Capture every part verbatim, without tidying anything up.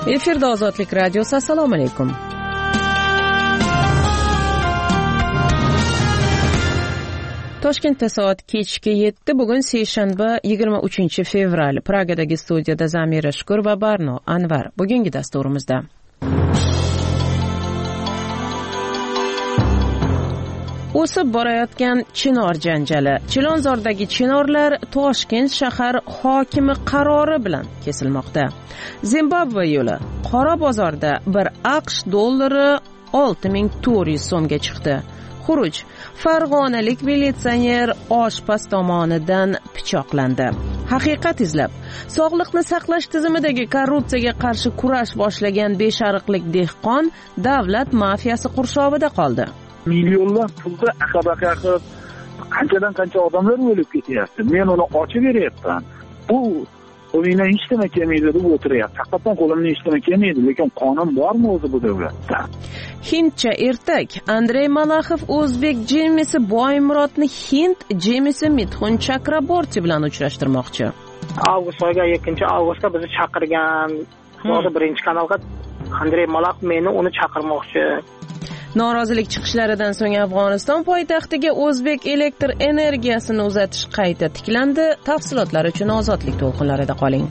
Efirda Ozodlik radiosi. Assalomu alaykum. Toshkentda soat kechki yetti, bugun seshanba yigirma uchinchi fevral. Pragadagi studiyada Zamira Shukur va Barno Anvar. Bugungi dasturimizda o'sib borayotgan chinor janjali. Chilonzordagi chinorlar Toshkent shahar hokimi qarori bilan kesilmoqda. Zimbabve yo'li qora bozorda bir AQSh dollari olti ming to'rt yuz so'mga chiqdi. Xuruj. Farg'onalik militsioner oshpaz tomonidan pichoqlandi. Haqiqat izlab, sog'liqni saqlash tizimidagi korrupsiyaga qarshi kurash boshlagan beshariqlik dehqon davlat mafiyasi qurshovida qoldi. Millionlab pulda aqabaqa qilib qanchadan qancha odamlar o'lib ketyapti. Men uni ochib beryapman. Bu qo'limdan hech nima kelmaydi deb o'tiryapti. Haqiqatan qo'limdan hech nima kelmaydi, lekin qonun bormi o'zi bu davlatda? Hindcha ertak Andrey Malaxov o'zbek Jemisi Boymurodni Hind Jemisi Mithun Chakraborti bilan uchrashtirmoqchi. Avgust oyiga ikkinchi avgustda bizni chaqirgan. Hozir birinchi kanalga Andrey Malaxov meni uni chaqirmoqchi. Norozilik chiqishlaridan so'ng Afg'oniston poytaxtiga o'zbek elektr energiyasini uzatish qayta tiklandi. Tafsilotlar uchun Ozodlik to'lqinlarida qoling.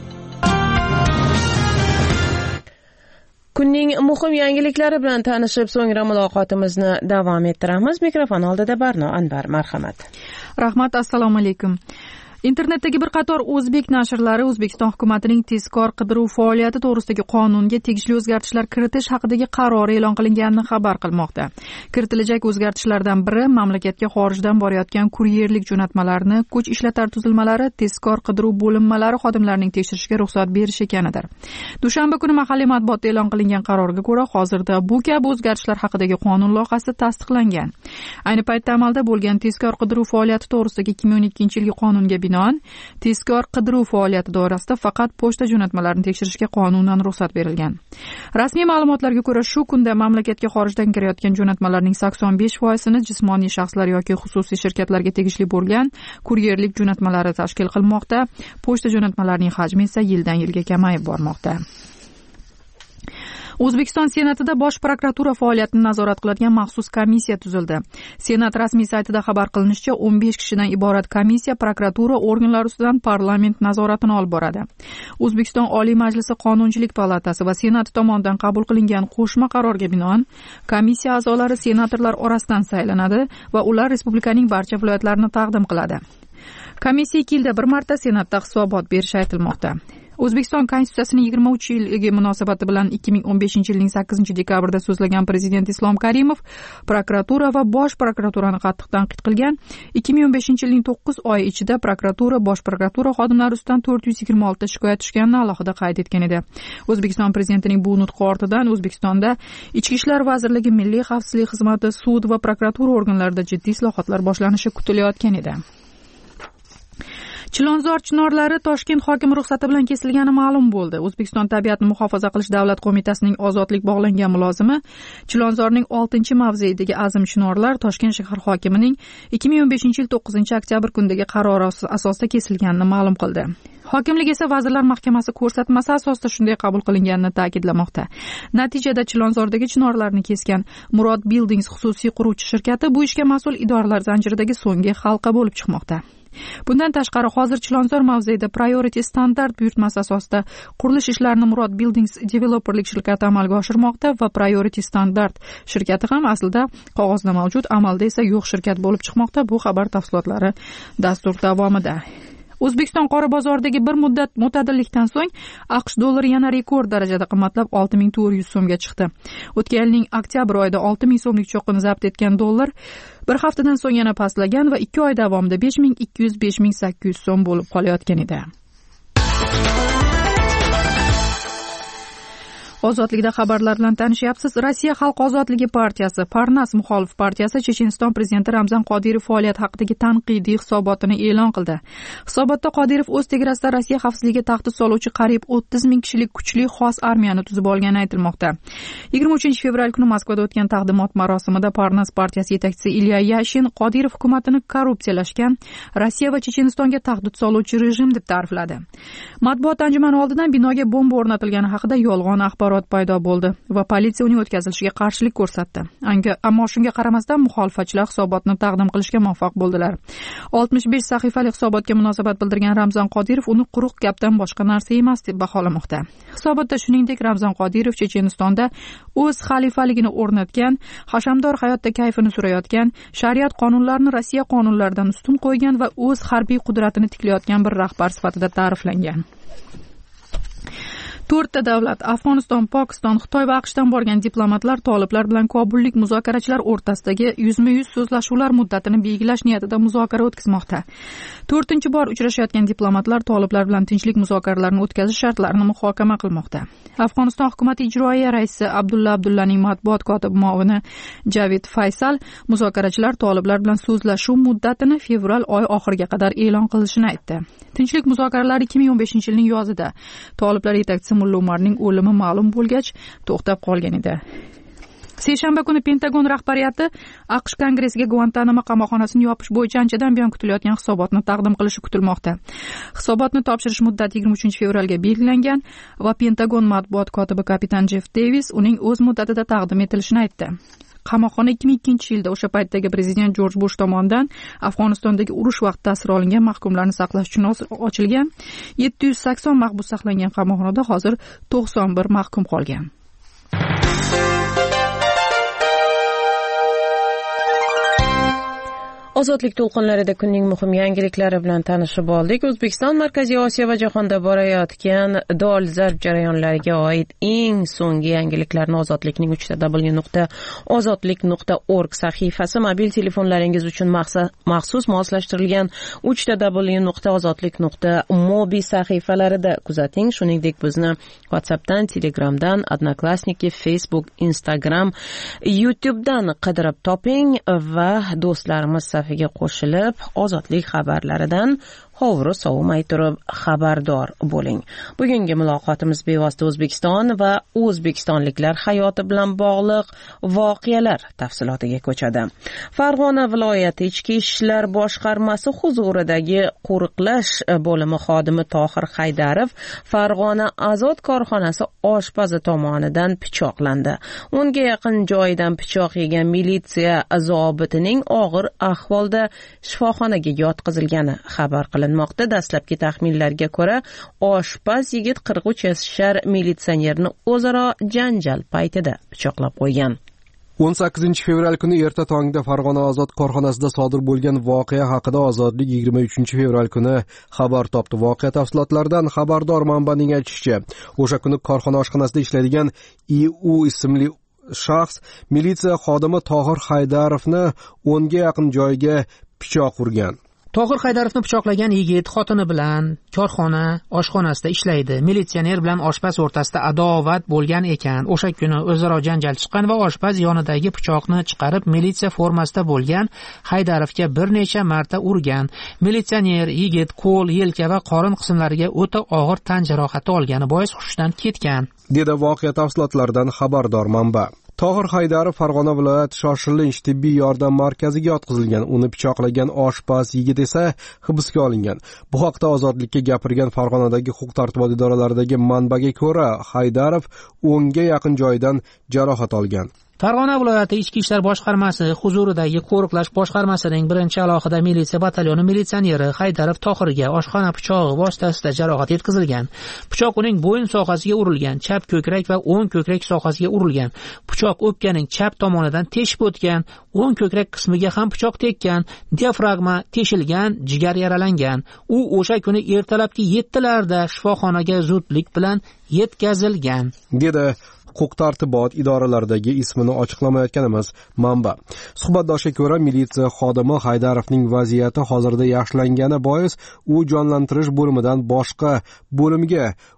Kunning muhim yangiliklari bilan tanishib, so'ngra muloqotimizni davom ettiramiz. Mikrofon oldida Barno Anvar, marhamat. Rahmat, assalomu alaykum. Internetdagi bir qator o'zbek nashrlari O'zbekiston hukumatining tezkor qidiruv faoliyati to'g'risidagi qonunga tegishli o'zgartishlar kiritish haqidagi qarori e'lon qilinganini xabar qilmoqda. Kiritilajak o'zgartishlardan biri mamlakatga xorijdan borayotgan kuryerlik jo'natmalarni kuch ishlatar tuzilmalari tezkor qidiruv bo'linmalari xodimlarining tekshirishiga ruxsat berish ekanidir. Dushanba kuni mahalliy matbuotda e'lon qilingan qarorga ko'ra, hozirda bu kabi o'zgartishlar haqidagi qonun loyihasi tasdiqlangan. Ayni paytda amalda bo'lgan tezkor qidiruv faoliyati to'g'risidagi ikki ming o'n ikkinchi yilgi qonunga tezkor qidiruv faoliyati doirasida faqat pochta jo'natmalarini tekshirishga qonunan ruxsat berilgan. Rasmiy ma'lumotlarga ko'ra, shu kunda mamlakatga xorijdan kirayotgan jo'natmalarning sakson besh foizini jismoniy shaxslar yoki xususiy shirkatlarga tegishli bo'lgan kuryerlik jo'natmalari tashkil qilmoqda. Pochta jo'natmalarining hajmi esa yildan yilga kamayib bormoqda. O'zbekiston Senatida Bosh prokuratura faoliyatini nazorat qiladigan maxsus komissiya tuzildi. Senat rasmiy saytida xabar qilinishicha, o'n besh kishidan iborat komissiya prokuratura organlari ustidan parlament nazoratini olib boradi. O'zbekiston Oliy Majlisi Qonunchilik palatasi va Senat tomonidan qabul qilingan qo'shma qarorga binoan komissiya a'zolari senatorlar orasidan saylanadi va ular respublikaning barcha viloyatlarini taqdim qiladi. Komissiya ikki yilda bir marta Senatda hisobot berishi aytilmoqda. O'zbekiston Konstitutsiyasining yigirma uch yiliga munosabati bilan ikki ming o'n beshinchi yilning sakkizinchi dekabrida so'zlagan Prezident Islom Karimov prokuratura va Bosh prokuraturani qattiq tanqid qilgan. ikki ming o'n beshinchi yilning to'qqiz oyi ichida prokuratura, Bosh prokuratura xodimlari ustidan to'rt yuz yigirma olti ta shikoyat tushganini alohida qayd etgan edi. O'zbekiston Prezidentining bu nutqi ortidan O'zbekistonda Ichki ishlar vazirligi, Milliy xavfsizlik xizmati, sud va prokuratura organlarida jiddiy islohotlar boshlanishi kutilayotgan edi. Chilonzor chinorlari Toshkent hokimi ruxsati bilan kesilgani ma'lum bo'ldi. O'zbekiston Tabiatni muhofaza qilish davlat qo'mitasining ozodlik bog'langan mulozimi Chilonzorning oltinchi mavzeidagi azim chinorlar Toshkent shahar hokimining ikki ming o'n beshinchi yil to'qqizinchi oktyabr kunidagi qarori asosida kesilganini ma'lum qildi. Hokimlik esa Vazirlar Mahkamasi ko'rsatmasi asosida shunday qabul qilinganini ta'kidlamoqda. Natijada Chilonzordagi chinorlarni kesgan Murod Buildings xususiy quruvchi shirkati bu ishga mas'ul idoralar zanjiridagi so'nggi halqa bo'lib chiqmoqda. Bundan tashqari, hozir Chilonzor mavzeida Priority Standard buyurtmasi asosida qurilish ishlarini Murod Buildings Developerlik shirkati amalga oshirmoqda va Priority Standard shirkati ham aslida qog'ozda mavjud, amalda esa yo'q shirkat bo'lib chiqmoqda. Bu xabar tafsilotlari dastur davomida. O'zbekiston qora bozoridagi bir muddat mo'tadillikdan so'ng AQSh dollari yana rekord darajada qimmatlab olti ming to'rt yuz so'mga chiqdi. O'tgan yilning oktyabr oyida olti ming so'mlik cho'qqini zabt etgan dollar bir haftadan so'ng yana pastlagan va ikki oy davomida besh ming ikki yuz besh ming sakkiz yuz so'm bo'lib qolayotgan edi. Ozodlikda xabarlar bilan tanishyapsiz. Rossiya Xalq ozodligi partiyasi, Parnas muxolif partiyasi Checheniston prezidenti Ramzan Qodirov faoliyati haqidagi tanqidiy hisobotini e'lon qildi. Hisobotda Qodirov o'z tegrasida Rossiya xavfsizligiga tahdid soluvchi qariyb o'ttiz ming kishilik kuchli xos armiyani tuzib olgani aytilmoqda. yigirma uchinchi fevral kuni Moskvada o'tgan taqdimot marosimida Parnas partiyasi yetakchisi Ilya Yashin Qodirov hukumatini korrupsiyalashgan, Rossiya va Chechenistonga tahdid soluvchi rejim deb ta'rifladi. Matbuot anjumani oldidan binoga bomba o'rnatilgani haqida yolg'on axborot paydo bo'ldi va politsiya uning o'tkazilishiga qarshilik ko'rsatdi. Ammo shunga qaramasdan muxolifatchilar hisobotni taqdim qilishga muvaffaq bo'ldilar. oltmish besh sahifali hisobotga munosabat bildirgan Ramzan Qodirov uni quruq gapdan boshqa narsa emas deb baholamoqda. Hisobotda shuningdek Ramzan Qodirov Chechenistonda o'z xalifaligini o'rnatgan, hashamdor hayotda kayfini surayotgan, shariat qonunlarini Rossiya qonunlaridan ustun qo'ygan va o'z harbiy qudratini tiklayotgan bir rahbar sifatida ta'riflangan. to'rtta davlat Afg'oniston, Pokiston, Xitoy va AQShdan borgan diplomatlar toliblar bilan kobullik muzokarachilar o'rtasidagi yuzma-yuz so'zlashuvlar muddatini belgilash niyatida muzokara o'tkazmoqda. to'rtinchi bor uchrashayotgan diplomatlar toliblar bilan tinchlik muzokaralarini o'tkazish shartlarini muhokama qilmoqda. Afg'oniston hukumati ijroiya raisi Abdulla Abdullaning matbuot kotibi muovini Javid Faysal muzokarachilar toliblar bilan so'zlashuv muddatini fevral oy oxiriga qadar e'lon qilishini aytdi. Tinchlik muzokaralari ikki ming o'n beshinchi yilning yozida toliblar yetakchisi Mulla Umarning o'limi ma'lum bo'lgach to'xtab qolgan edi. Seshanba kuni Pentagon rahbariyati AQSh kongressiga Guantanamo qamoqxonasini yopish bo'yicha anchadan buyon kutilayotgan hisobotni taqdim qilishi kutilmoqda. Hisobotni topshirish muddati yigirma uchinchi fevralga belgilangan va Pentagon matbuot kotibi kapitan Jeff Davis uning o'z muddatida taqdim etilishini aytdi. Qamoqxona ikki ming ikkinchi yilda o'sha paytdagi prezident Jorj Bush tomonidan Afg'onistondagi urush vaqtida asir olingan mahkumlarni saqlash uchun ochilgan. yetti yuz sakson mahbus saqlangan qamoqxonada hozir to'qson bir mahkum qolgan. Ozodlik to'lqinlarida kunning muhim yangiliklari bilan tanishib oldik. O'zbekiston Markaziy Osiyo va jahonda borayotgan dolzarb jarayonlarga oid eng so'nggi yangiliklarni Ozodlikning uch w nuqta ozodlik nuqta org sahifasi mobil telefonlaringiz uchun maxsus moslashtirilgan uch w nuqta ozodlik nuqta mobi sahifalarida kuzating. Shuningdek bizni WhatsAppdan, Telegramdan, Odnoklassniki, Facebook, Instagram, YouTubedan qidirib toping va do'stlarimiz safiga qo'shilib ozodlik xabarlaridan hovri sovumay turib xabardor bo'ling. Bugungi muloqotimiz bevosita O'zbekiston va o'zbekistonliklar hayoti bilan bog'liq voqealar tafsilotiga ko'chadi. Farg'ona viloyati Ichki ishlar boshqarmasi huzuridagi qo'riqlash bo'limi xodimi Tohir Haydarov Farg'ona Azot korxonasi oshpazi tomonidan pichoqlandi. Unga yaqin joyidan pichoq yegan militsiya zobitining og'ir ahvolda shifoxonaga yotqizilgani xabar qilindi. Dastlabki taxminlarga ko'ra, oshpaz yigit qirq uch yashar militsionerni o'zaro janjal paytida pichoqlab qo'ygan. o'n sakkizinchi fevral kuni erta tongda Farg'ona Azot korxonasida sodir bo'lgan voqea haqida Ozodlik yigirma uchinchi fevral kuni xabar topdi. Voqea tafsilotlaridan xabardor manbaning aytishicha, o'sha kuni korxona oshxonasida ishlaydigan I U ismli shaxs militsiya xodimi Tohir Haydarovni o'nga yaqin joyga pichoq urgan. Tohir Haydarovni pichoqlagan yigit xotini bilan korxona oshxonasida ishlaydi. Militsioner bilan oshpaz o'rtasida adovat bo'lgan ekan. O'sha kuni o'zaro janjal chiqqan va oshpaz yonidagi pichoqni chiqarib militsiya formasida bo'lgan Haydarovga bir necha marta urgan. Militsioner yigit qo'l, yelka va qorin qismlariga o'ta og'ir tan jarohati olgani bois hushdan ketgan, dedi voqea tafsilotlaridan xabardor manba. Tohir Haydarov Farg'ona viloyati shoshilinch tibbiy yordam markaziga yotqizilgan. Uni pichoqlagan oshpaz yigit esa hibsga olingan. Bu haqda Ozodlikka gapirgan Farg'onadagi huquq-tartibot idoralaridagi manbaga ko'ra, Haydarov o'nga yaqin joydan jarohat olgan. Farg'ona viloyati Ichki ishlar boshqarmasi huzuridagi qo'riqlash boshqarmasining birinchi alohida militsiya batalyoni militsioneri Haydarov Tohirga oshxona pichog'i vositasida jarohat yetkazilgan. Pichoq uning bo'yin sohasiga urilgan, chap ko'krak va o'ng ko'krak sohasiga urilgan. Pichoq o'pkaning chap tomonidan teshib o'tgan, o'ng ko'krak qismiga ham pichoq tekkan, diafragma teshilgan, jigar yaralangan. U o'sha kuni ertalabki yettilarda shifoxonaga zudlik bilan yetkazilgan, dedi huquq-tartibot idoralaridagi ismini ochiqlamayotganimiz manba. Suhbatdoshga ko'ra, militsiya xodimi Haydarovning vaziyati hozirda yaxshilangani bois u jonlantirish bo'limidan boshqa bo'limga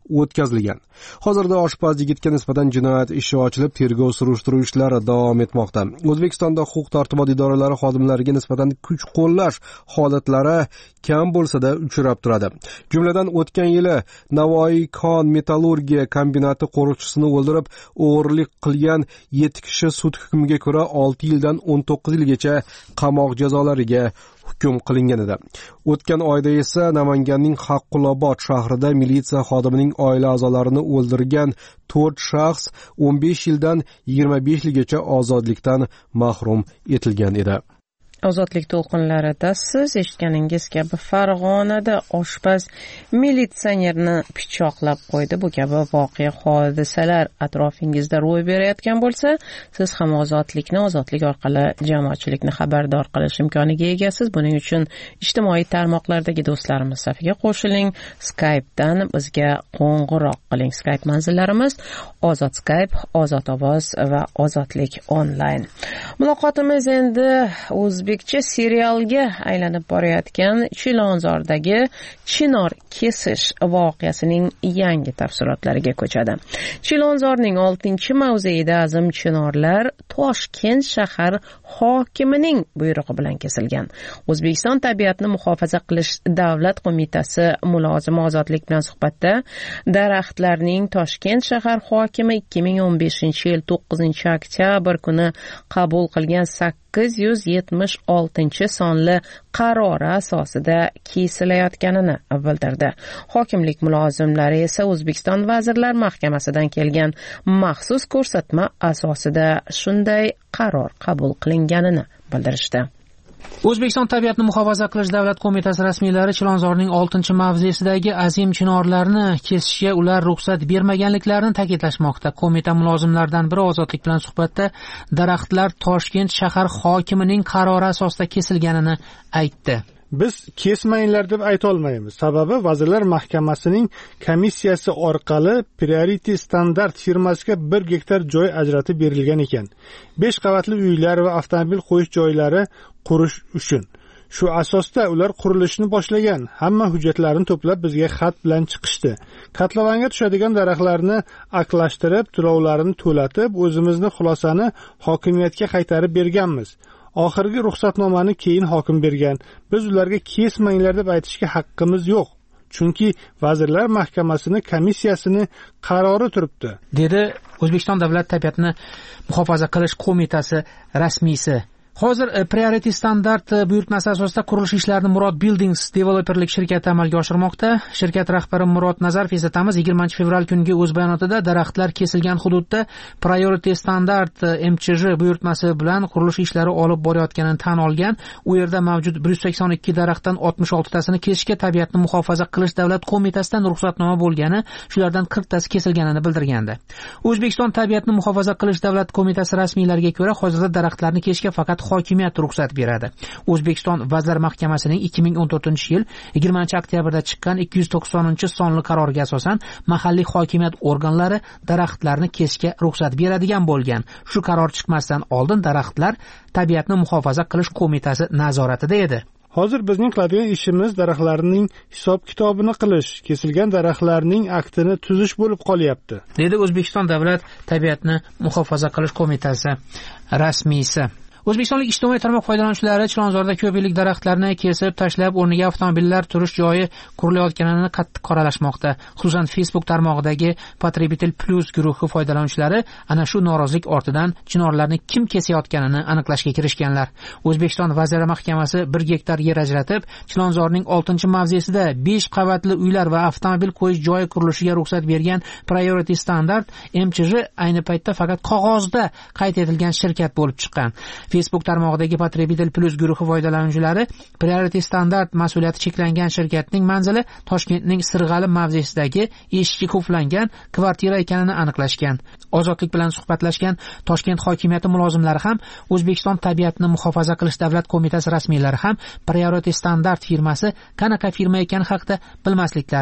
o'tkazilgan. Hozirda oshpaz yigitga nisbatan jinoyat ishi ochilib, tergov surishtiruv ishlari davom etmoqda. O'zbekistonda huquq-tartibot idoralari xodimlariga nisbatan kuch qo'llash holatlari kam bo'lsa-da uchrab turadi. Jumladan o'tgan yili Navoiy kon metallurgiya kombinati qo'riqchisini o'ldirib, o'g'irlik qilgan yetti kishi sud hukmiga ko'ra olti yildan o'n to'qqiz yilgacha qamoq jazolariga hukm qilingan edi. O'tgan oyda esa Namanganning Haqqulobod shahrida militsiya xodimining oila a'zolarini o'ldirgan to'rt shaxs o'n besh yildan yigirma besh yilgacha ozodlikdan mahrum etilgan edi. Ozodlik to'lqinlarida siz eshitganingiz kabi Farg'onada oshpaz militsionerni pichoqlab qo'ydi. Bu kabi voqea hodisalar atrofingizda ro'y berayotgan bo'lsa, siz ham ozodlikni, ozodlik orqali jamoatchilikni xabardor qilish imkoniga egasiz. Buning uchun ijtimoiy tarmoqlardagi do'stlarimiz safiga qo'shiling, Skype'dan bizga qo'ng'iroq qiling. Skype manzillarimiz Ozod Skype, Ozod ovoz va Ozodlik online. Muloqotimiz endi o'zbekcha serialga aylanib borayotgan Chilonzordagi chinor kesish voqeasining yangi tafsilotlariga ko'chadi. Chilonzorning oltinchi mavzeida azim chinorlar Toshkent shahar hokimining buyrug'i bilan kesilgan. O'zbekiston tabiatni muhofaza qilish davlat qo'mitasi mulozimi Ozodlik bilan suhbatda daraxtlarning Toshkent shahar hokimi ikki ming o'n beshinchi yil to'qqizinchi oktyabr kuni qabul qilgan sakkiz yuz yetmish oltinchi sonli qarori asosida kesilayotganini bildirdi. Hokimlik mulozimlari esa O'zbekiston Vazirlar Mahkamasidan kelgan maxsus ko'rsatma asosida shunday qaror qabul qilinganini bildirishdi. O'zbekiston tabiatni muhofaza qilish davlat qo'mitasi rasmiylari Chilonzorning oltinchi mavzesidagi azim chinorlarni kesishga ular ruxsat bermaganliklarini ta'kidlashmoqda. Qo'mita mulozimlaridan biri Ozodlik bilan suhbatda daraxtlar Toshkent shahar hokimining qarori asosida kesilganini aytdi. Biz kesmanglar deb ayta olmaymiz. Sababi Vazirlar Mahkamasining komissiyasi orqali Priority Standard firmasiga bir gektar joy ajratib berilgan ekan. besh qavatli uylar va avtomobil qo'yish joylari qurish uchun. Shu asosda ular qurilishni boshlagan. Hamma hujjatlarini to'plab bizga xat bilan chiqishdi. Katlavanga tushadigan daraxtlarni aqlashtirib, to'lovlarini to'latib, o'zimizni xulosani hokimiyatga qaytarib berganmiz. Oxirgi ruxsatnomani keyin hokim bergan. Biz ularga kesmanglar deb aytishga haqqimiz yo'q. Chunki Vazirlar Mahkamasining komissiyasini qarori turibdi, dedi O'zbekiston Davlat tabiatni muhofaza qilish qo'mitasi rasmiysi. Hozir Priority Standard buyurtmasi asosida qurilish ishlarini Murod Buildings developerlik shirkati amalga oshirmoqda. Shirkat rahbari Murod Nazarov eslatamiz, yigirmanchi fevral kungi o'z bayonotida daraxtlar kesilgan hududda Priority Standard M C J buyurtmasi bilan qurilish ishlari olib borayotganini tan olgan. U yerda mavjud bir yuz sakson ikki daraxtdan oltmish oltitasini kesishga tabiatni muhofaza qilish davlat qo'mitasidan ruxsatnoma bo'lgani, shulardan qirqtasi kesilganini bildirgandi. O'zbekiston tabiatni muhofaza qilish davlat qo'mitasi rasmiylariga ko'ra, hozirda daraxtlarni kesishga faqat hokimiyat ruxsat beradi. O'zbekiston Vazirlar Mahkamasining ikki ming o'n to'rtinchi yil yigirmanchi oktyabrda chiqqan ikki yuz to'qsoninchi sonli qaroriga asosan mahalliy hokimiyat organlari daraxtlarni kesishga ruxsat beradigan bo'lgan. Shu qaror chiqmasdan oldin daraxtlar tabiatni muhofaza qilish qo'mitasi nazoratida edi. Hozir bizning qiladigan ishimiz daraxtlarning hisob-kitobini qilish, kesilgan daraxtlarning aktini tuzish bo'lib qolyapti, dedi O'zbekiston Davlat tabiatni muhofaza qilish qo'mitasi rasmiysi. O'zbekistonlik ijtimoiy tarmoq foydalanuvchilari Chilonzorda ko'p yillik daraxtlarni kesib tashlab, o'rniga avtomobillar turish joyi qurilayotganini qattiq qoralashmoqda. Xususan, Facebook tarmog'idagi Potrебитель Plus guruhi foydalanuvchilari ana shu norozilik ortidan chinorlarni kim kesayotganini aniqlashga kirishganlar. O'zbekiston Vazirlar Mahkamasi bir gektar yer ajratib, Chilonzorning oltinchi mavzesida besh qavatli uylar va avtomobil qo'yish joyi qurilishiga ruxsat bergan Priority Standard M C J ayni paytda faqat qog'ozda qayd etilgan shirkat bo'lib chiqqan. Facebook tarmog'idagi Potrебитель Plus guruhi foydalanuvchilari Priority Standard mas'uliyati cheklangan shirkatning manzili Toshkentning Sirg'ali mavzesidagi eshikka qulflangan kvartira ekanini aniqlashgan. Ozodlik bilan suhbatlashgan Toshkent hokimiyati mulozimlari ham, O'zbekiston tabiatni muhofaza qilish davlat qo'mitasi rasmiylari ham Priority Standard firmasi qanaqa firma ekani haqida bilmasliklarini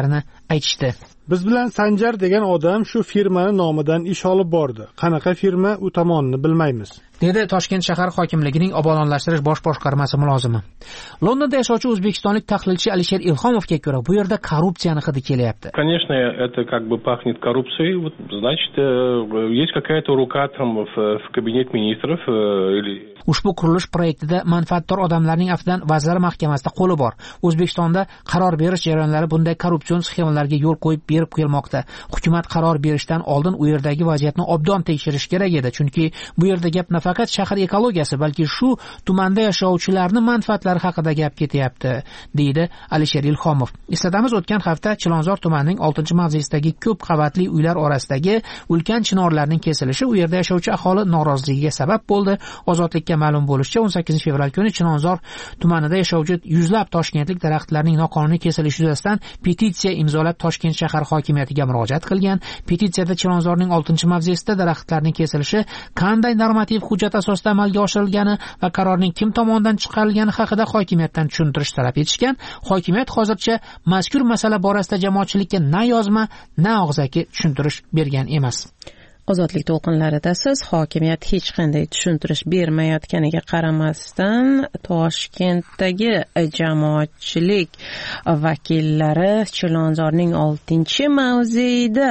aytishdi. Biz bilan Sanjar degan odam shu firmani nomidan ish olib bordi. Qanaqa firma u tomonini bilmaymiz, dedi Toshkent shahar hokimligining obodonlashtirish bosh boshqarmasi mulozimi. Londonda yashovchi o'zbekistonlik tahlilchi Alisher Ilhomovga ko'ra, bu yerda korrupsiyani hidi kelyapti. Конечно, это как бы пахнет коррупцией. Вот, значит, есть какая-то рука там в, в кабинет министров или Ushbu qurilish proyektida manfaatdor odamlarning afidan Vazirlar Mahkamasida qo'li bor. O'zbekistonda qaror berish jarayonlari bunday korrupsion sxemalarga yo'l qo'yib berib kelmoqda. Hukumat qaror berishdan oldin u yerdagi vaziyatni obdon tekshirish kerak edi, chunki bu yerda gap nafaqat shahar ekologiyasi, balki shu tumanda yashovchilarning manfaatlari haqida gap ketyapti, deydi Alisher Ilhomov. Eslatamiz, o'tgan hafta Chilonzor tumanining oltinchi mavzesidagi ko'p qavatli uylar orasidagi ulkan chinorlarning kesilishi u yerda yashovchi aholi noroziligiga sabab bo'ldi. Ozodlikka ma'lum bo'lishicha, o'n sakkizinchi fevral kuni Chilonzor tumanida yashovchi yuzlab toshkentlik daraxtlarning noqonuniy kesilishi yuzasidan petitsiya imzolab Toshkent shahar hokimiyatiga murojaat qilgan. Petitsiyada Chilonzorning oltinchi mavzesida daraxtlarning kesilishi qanday normativ hujjat asosida amalga oshirilgani va qarorning kim tomonidan chiqarilgani haqida hokimiyatdan tushuntirish talab etishgan. Hokimiyat hozircha mazkur masala borasida jamoatchilikka na yozma, na og'zaki tushuntirish bergan emas. Ozodlik to'lqinlarida siz hokimiyat hech qanday tushuntirish bermayotganiga qaramasdan Toshkentdagi jamoatchilik vakillari Chilonzorning oltinchi mavzeida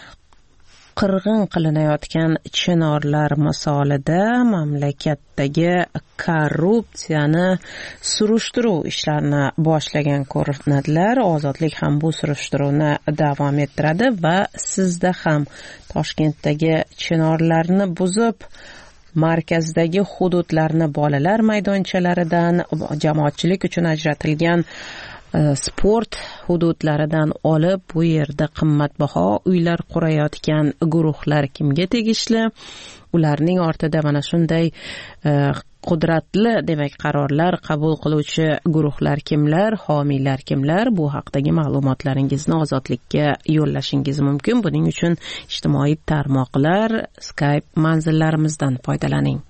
qirg'in qilinayotgan chinorlar misolida mamlakatdagi korrupsiyani surishtiruv ishlarini boshlagan ko'rinadilar. Ozodlik ham bu surishtiruvni davom ettiradi va sizda ham Toshkentdagi chinorlarni buzib markazdagi hududlarni bolalar maydonchalaridan, jamoatchilik uchun ajratilgan sport hududlaridan olib bu yerda qimmatbaho uylar qurayotgan guruhlar kimga tegishli? Ularning ortida mana shunday qudratli, demak, qarorlar qabul qiluvchi guruhlar kimlar, homiylar kimlar? Bu haqdagi ma'lumotlaringizni Ozodlikka yo'llashingiz mumkin. Buning uchun ijtimoiy tarmoqlar, Skype manzillarimizdan foydalaning.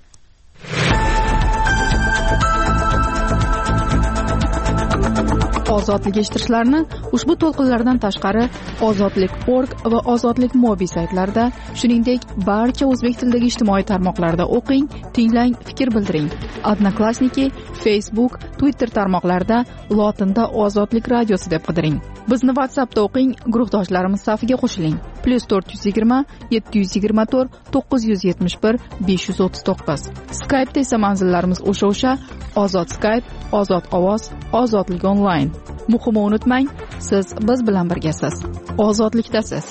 Ozodlik eshittirishlarni ushbu to'lqinlardan tashqari ozodlik nokta org va ozodlik mobi saytlarida, shuningdek barcha o'zbek tilidagi ijtimoiy tarmoqlarda o'qing, tinglang, fikr bildiring. Odnoklassniki, Facebook, Twitter tarmoqlarida lotinda Ozodlik radiosi deb qidiring. Bizni WhatsAppda o'qing, guruhdoshlarimiz safiga qo'shiling. plus to'rt yuz yigirma yetti yuz yigirma to'rt to'qqiz yuz yetmish bir besh yuz o'ttiz to'qqiz. Skype'da esa manzillarimiz o'sha-o'sha: Ozod Skype, Ozod ovoz, Ozodlik onlayn. Muhimi unutmang, siz biz bilan birgasiz. Ozodlikdasiz.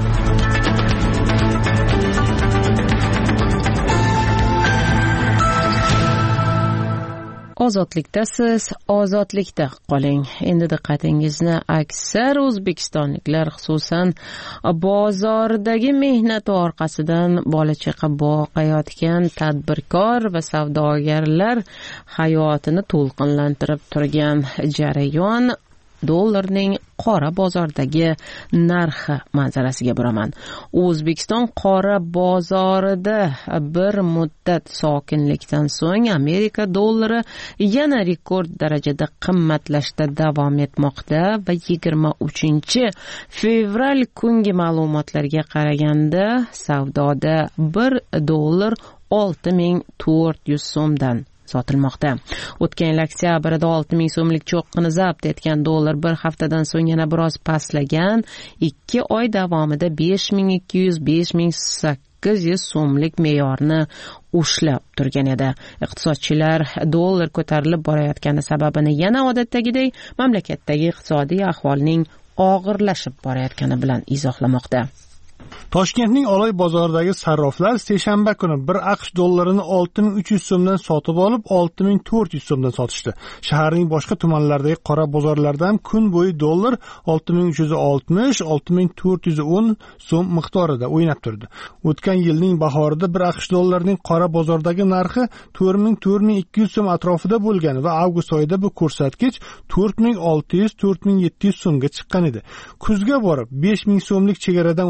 Ozodlikdasiz, ozodlikda qoling. Endi diqqatingizni aksar o'zbekistonliklar, xususan bozordagi mehnati orqasidan bola chaqa boqayotgan tadbirkor va savdogarlar hayotini to'lqinlantirib turgan jarayon dollarning qora bozordagi narxi manzarasiga buraman. O'zbekiston qora bozorida bir muddat sokinlikdan so'ng Amerika dollari yana rekord darajada qimmatlashda davom etmoqda va yigirma uchinchi fevral kungi ma'lumotlarga qaraganda savdoda bir dollar olti ming to'rt yuz so'mdan sotilmoqda. O'tgan yil oktyabrda olti ming so'mlik cho'qqini zabt etgan dollar bir haftadan so'ng yana biroz pastlagan. ikki oy davomida besh ming ikki yuz besh ming sakkiz yuz so'mlik me'yorni ushlab turgan edi. Iqtisodchilar dollar ko'tarilib borayotgani sababini yana odatdagidek mamlakatdagi iqtisodiy ahvolning og'irlashib borayotgani bilan izohlamoqda. Toshkentning Oloy bozoridagi sarroflar seshanba kuni bir aqsh dollarini olti ming uch yuz so'mdan sotib olib, olti ming to'rt yuz so'mdan sotishdi. Shaharning boshqa tumanlaridagi qora bozorlarda ham kun bo'yi dollar olti ming uch yuz oltmish olti ming to'rt yuz o'n so'm miqdorida o'ynab turdi. O'tgan yilning bahorida bir aqsh dollarining qora bozordagi narxi to'rt ming to'rt ming ikki yuz so'm atrofida bo'lgan va avgust oyida bu ko'rsatkich to'rt ming olti yuz to'rt ming yetti yuz so'mga chiqqan edi. Kuzga borib besh ming so'mlik chegaradan o'tgan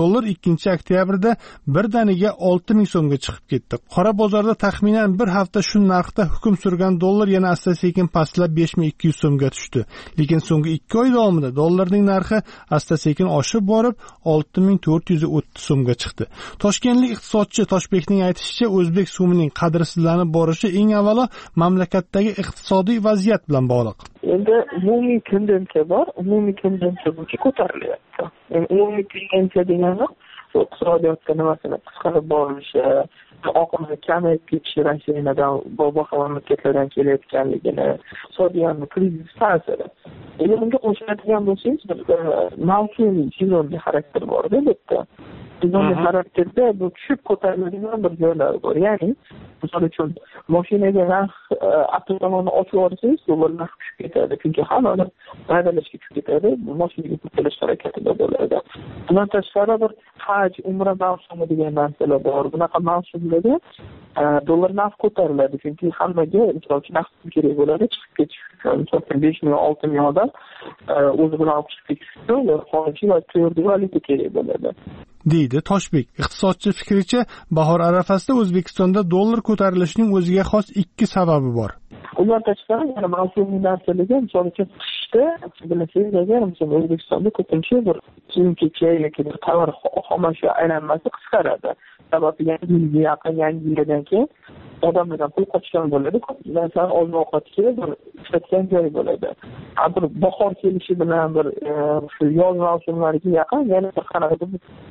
dollar ikkinchi oktyabrda birdaniga olti ming so'mga chiqib ketdi. Qora bozorda taxminan bir hafta shu narxda hukm surgan dollar yana asta-sekin pastlab besh ming ikki yuz so'mga tushdi. Lekin so'nggi ikki oy davomida dollarning narxi asta-sekin oshib borib olti ming to'rt yuz o'ttiz so'mga chiqdi. Toshkentlik iqtisodchi Toshbekning aytishicha, o'zbek so'mining qadrsizlanib borishi eng avvalo mamlakatdagi iqtisodiy vaziyat bilan bog'liq. Endi umumiy tendensiya bor, umumiy tendensiya bo'yicha ko'tarilyapti. Yani umumiy tendensiya degani iqtisodiyotda nimasini qisqarib borishi, oqimni kamayib ketishi Rossiyadan boshqa mamlakatlardan kelayotganligini, iqtisodiyotni krizis ta'siri. Endi bunga qo'shiladigan bo'lsangiz, mavsumiy sezonli xarakter bor-da bitta. Sezonli xarakterda bu tushib ko'tariladigan bir joylar bor. Ya'ni misol uchun mashinaga narx avtonomni ochib olsangiz, dollar narxi tushib ketadi. Chunki hamma odam foydalashga tushib ketadi, mashinaga pul harakatida bo'ladi. Bundan tashqari bir haj, umra mavsumi degan narsalar bor. Bunaqa mavsumlarda dollar narxi ko'tariladi. Chunki hammaga misol uchun narx kerak bo'ladi, chiqib ketish uchun. Misol uchun besh ming olti ming odam o'zi bilan olib chiqib ketish uchun xorijiy va turdagi valyuta kerak bo'ladi. deydi Toshbek. Iqtisodchi fikricha, bahor arafasida O'zbekistonda dollar ko'tarilishining o'ziga xos ikki sababi bor. Undan tashqari yana mavsumiy narsalarga, misol uchun qishda bilasangiz, agar misol O'zbekistonda ko'pincha bir kiyim-kechak yoki bir tovar xomashyo aylanmasi qisqaradi. Sababi yangi yilga yaqin, yangi yildan keyin odamlardan pul qochgan bo'ladi. Masalan, oziq-ovqat kelib bir ishlatgan joy bo'ladi. Bir bahor kelishi bilan bir shu yoz mavsumlariga yaqin yana bir qanaqadir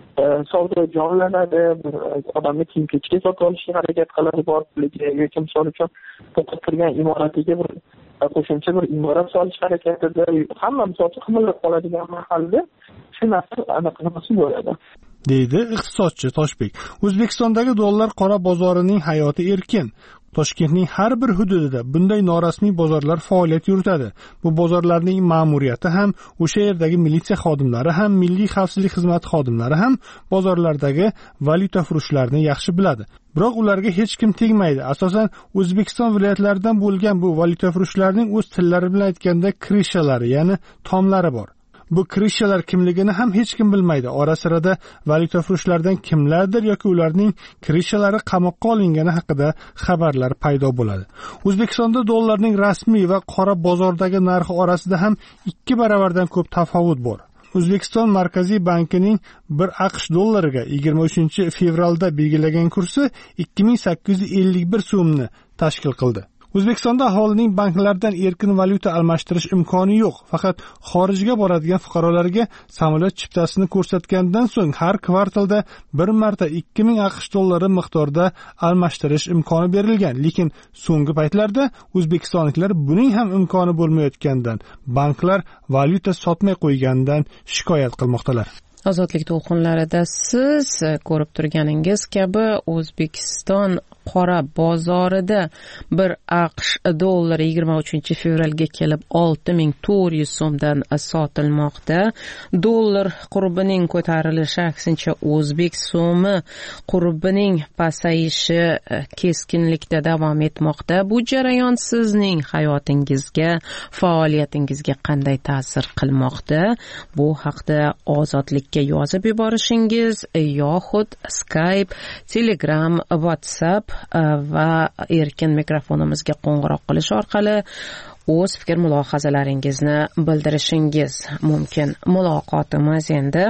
savdo jonlanadi, bir odamlar kiyim-kechak sotib olishga harakat qiladi, bor puliga yoki misol uchun to'xtab turgan imoratiga bir qo'shimcha bir imorat solish harakatida hamma misol uchun qimirlab qoladigan mahalda shu narsa aniqlanmasi bo'ladi, deydi iqtisodchi Toshbek. O'zbekistondagi dollar qora bozorining hayoti erkin. Toshkentning har bir hududida bunday norasmiy bozorlar faoliyat yuritadi. Bu bozorlarning ma'muriyati ham, o'sha yerdagi militsiya xodimlari ham, milliy xavfsizlik xizmati xodimlari ham bozorlardagi valyutafurushlarni yaxshi biladi. Biroq ularga hech kim tegmaydi. Asosan O'zbekiston viloyatlaridan bo'lgan bu valyutafurushlarning o'z tillari bilan aytganda krishalari, ya'ni tomlari bor. Bu krishalar kimligini ham hech kim bilmaydi. Ora-sirada valyutafurushlardan kimlardir yoki ularning krishalari qamoqqa olingani haqida xabarlar paydo bo'ladi. O'zbekistonda dollarning rasmiy va qora bozordagi narxi orasida ham ikki baravardan ko'p tafovut bor. O'zbekiston Markaziy bankining bir AQSh dollariga yigirma uchinchi fevralda belgilagan kursi ikki ming sakkiz yuz ellik bir so'mni tashkil qildi. O'zbekistonda aholining banklardan erkin valyuta almashtirish imkoni yo'q. Faqat xorijga boradigan fuqarolarga samolyot chiptasini ko'rsatgandan so'ng har kvartalda bir marta ikki ming AQSh dollari miqdorida almashtirish imkoni berilgan. Lekin so'nggi paytlarda o'zbekistonliklar buning ham imkoni bo'lmayotgandan, banklar valyuta sotmay qo'yganidan shikoyat qilmoqdalar. Ozodlik to'lqinlarida siz ko'rib turganingiz kabi O'zbekiston qora bozorida bir AQSh dollari yigirma uchinchi fevralga kelib olti ming to'rt yuz so'mdan sotilmoqda. Dollar qurbining ko'tarilishi aksincha o'zbek so'mi qurbining pasayishi keskinlikda davom etmoqda. Bu jarayon sizning hayotingizga, faoliyatingizga qanday ta'sir qilmoqda? Bu haqda Ozodlik yozib yuborishingiz yoxud Skype, Telegram, WhatsApp va erkin mikrofonimizga qo'ng'iroq qilish orqali o'z fikr mulohazalaringizni bildirishingiz mumkin. Muloqotimiz endi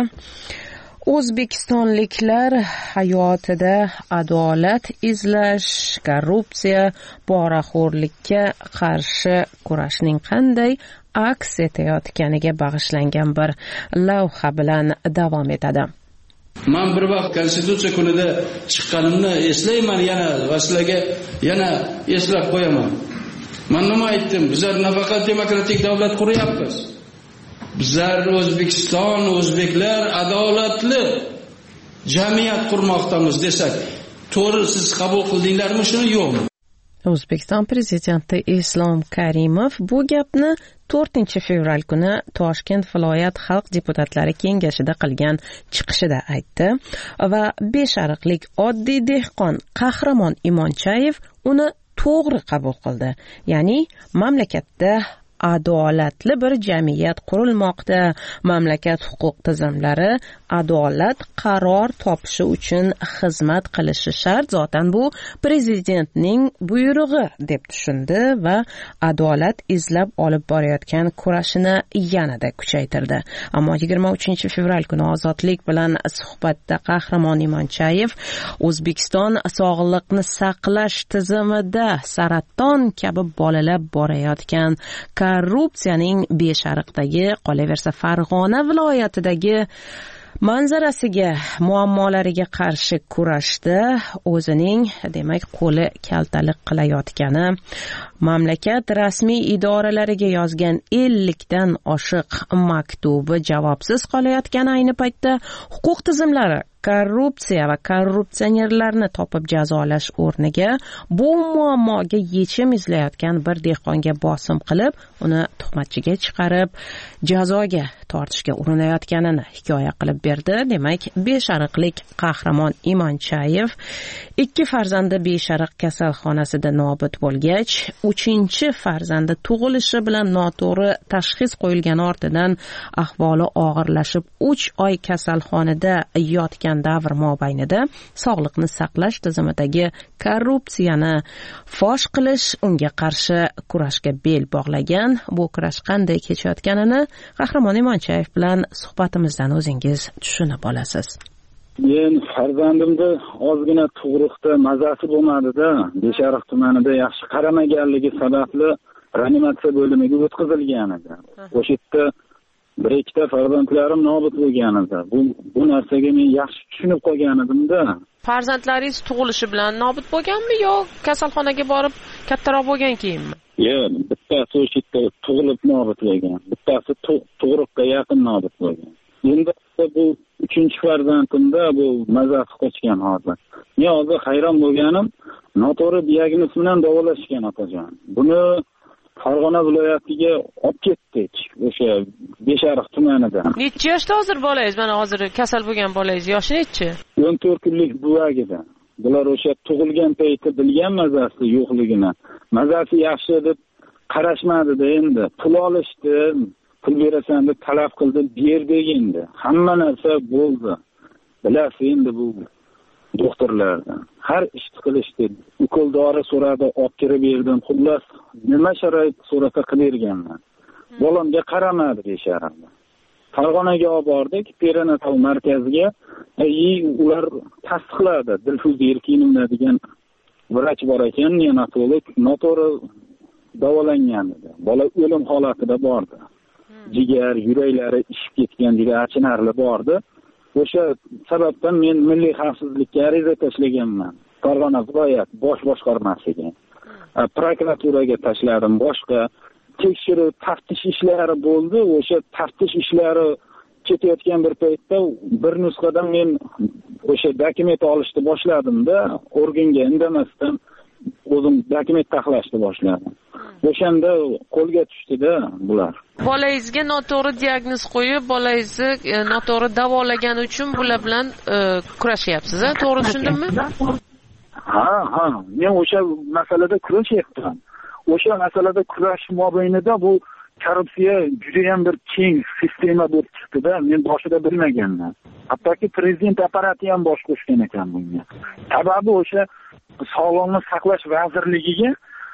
O'zbekistonliklar hayotida adolat izlash, korrupsiya, poraxo'rlikka qarshi kurashning qanday aks etayotganiga bag'ishlangan bir lavha bilan davom etadi. Men bir vaqt konstitutsiya kunida chiqqanimni eslayman, yana va sizlarga yana eslab qo'yaman. Men nima aytdim? Bizlar nafaqat demokratik davlat quryapmiz. Bizlar O'zbekiston, o'zbeklar adolatli jamiyat qurmoqdamiz desak, to'g'ri siz qabul qildinglarmi shuni, yo'qmi? O'zbekiston prezidenti Islom Karimov bu gapni to'rtinchi fevral kuni Toshkent viloyat xalq deputatlari kengashida qilgan chiqishida aytdi va beshariqlik oddiy dehqon Qahramon Imonchayev uni to'g'ri qabul qildi. Ya'ni mamlakatda adolatli bir jamiyat qurilmoqda. Mamlakat huquq tizimlari adolat qaror topishi uchun xizmat qilishi shart. Zotan bu prezidentning buyrug'i deb tushundi va adolat izlab olib borayotgan kurashini yanada kuchaytirdi. Ammo yigirma uchinchi fevral kuni Ozodlik bilan suhbatda Qahramon Imonchayev O'zbekiston sog'liqni saqlash tizimida saraton kabi bolalab borayotgan korrupsiyaning Beshariqdagi, qolaversa Farg'ona viloyatidagi manzarasiga, muammolariga qarshi kurashda o'zining demak qo'li kaltalik qilayotgani, mamlakat rasmiy idoralariga yozgan ellikdan oshiq maktubi javobsiz qolayotgani, ayni paytda huquq tizimlari korrupsiya va korrupsionerlarni topib jazolash o'rniga bu muammoga yechim izlayotgan bir dehqonga bosim qilib, uni tuhmatchiga chiqarib jazoga tortishga urinayotganini hikoya qilib berdi. Demak, beshariqlik Qahramon Imonchayev ikki farzandi Beshariq kasalxonasida nobud bo'lgach, uchinchi farzandi tug'ilishi bilan noto'g'ri tashxis qo'yilgani ortidan ahvoli og'irlashib uch oy kasalxonada yotgan davr mobaynida sog'liqni saqlash tizimidagi korrupsiyani fosh qilish, unga qarshi kurashga bel bog'lagan. Bu kurash qanday kechayotganini Qahramon Imonchayev bilan suhbatimizdan o'zingiz tushunib olasiz. Men farzandimni ozgina tug'ruqda mazasi bo'lmadi-da, Beshariq tumanida yaxshi qaramaganligi sababli reanimatsiya bo'limiga o'tkazilgan edi. O'sha yerda bir ikkita farzandlarim nobud bo'lgan edi. Bu bu narsaga men yaxshi tushunib qolgan edim-da. Farzandlaringiz tug'ilishi bilan nobud bo'lganmi yo kasalxonaga borib kattaroq bo'lgan keyinmi? Yo'q, bittasi o'sha yerda tug'ilib nobud bo'lgan, bittasi tug'ruqqa yaqin nobud bo'lgan. Endi bu uchinchi farzandimda bu mazasi qochgan hozir. Men hozir hayron bo'lganim, noto'g'ri diagnoz bilan davolashgan opajon. Buni Farg'ona viloyatiga olib ketdik, o'sha Beshariq tumanida. Necha yoshda hozir bolangiz? Mana hozir kasal bo'lgan bolangiz yoshi nechi? o'n to'rt kunlik buvagida. Bular o'sha tug'ilgan payti bilgan mazasi yo'qligini. Mazasi yaxshi deb qarashmadi-da endi. Pul olishdi, pul berasan deb talab qildi, berdik endi. Hamma narsa bo'ldi. Bilasiz endi bu doktorlardan. Har ish qilishdi. Ukol dori so'radi, olib kirib berdim. Xullas, nima sharoit so'rasa qilaverganman. Bolamga qaramadi Beshariqda. Farg'onaga olib bordik, perinatal markaziga. Ey, ular tasdiqladi. Dilfuza Erkinovna degan vrach bor ekan, neonatolog, noto'g'ri davolangan edi. Bola o'lim holatida bordi. Jigar, yuraklari ishib ketgan, juda achinarli bordi. O'sha sababdan men milliy xavfsizlikka ariza tashlaganman. Farg'ona viloyat bosh boshqarmasiga. Prokuraturaga tashladim, boshqa tekshiruv, taftish ishlari bo'ldi. O'sha taftish ishlari ketayotgan bir paytda bir nusxadan men o'sha dokument olishni boshladim-da, organga indamasdan o'zim dokument taxlashni boshladim. O'shanda qo'lga tushdi-da bular. Bolangizga noto'g'ri diagnoz qo'yib, bolangizni noto'g'ri davolagani uchun bular bilan kurashyapsiz, a? To'g'ri tushundimmi? Ha, ha. Men o'sha masalada kurashyapman. O'sha masalada kurash mobaynida bu korrupsiya juda ham bir keng sistema bo'lib chiqdi-da, men boshida bilmaganman. Hattoki prezident apparati ham bosh qo'shgan ekan bunga. Sababi o'sha Sog'liqni saqlash vazirligiga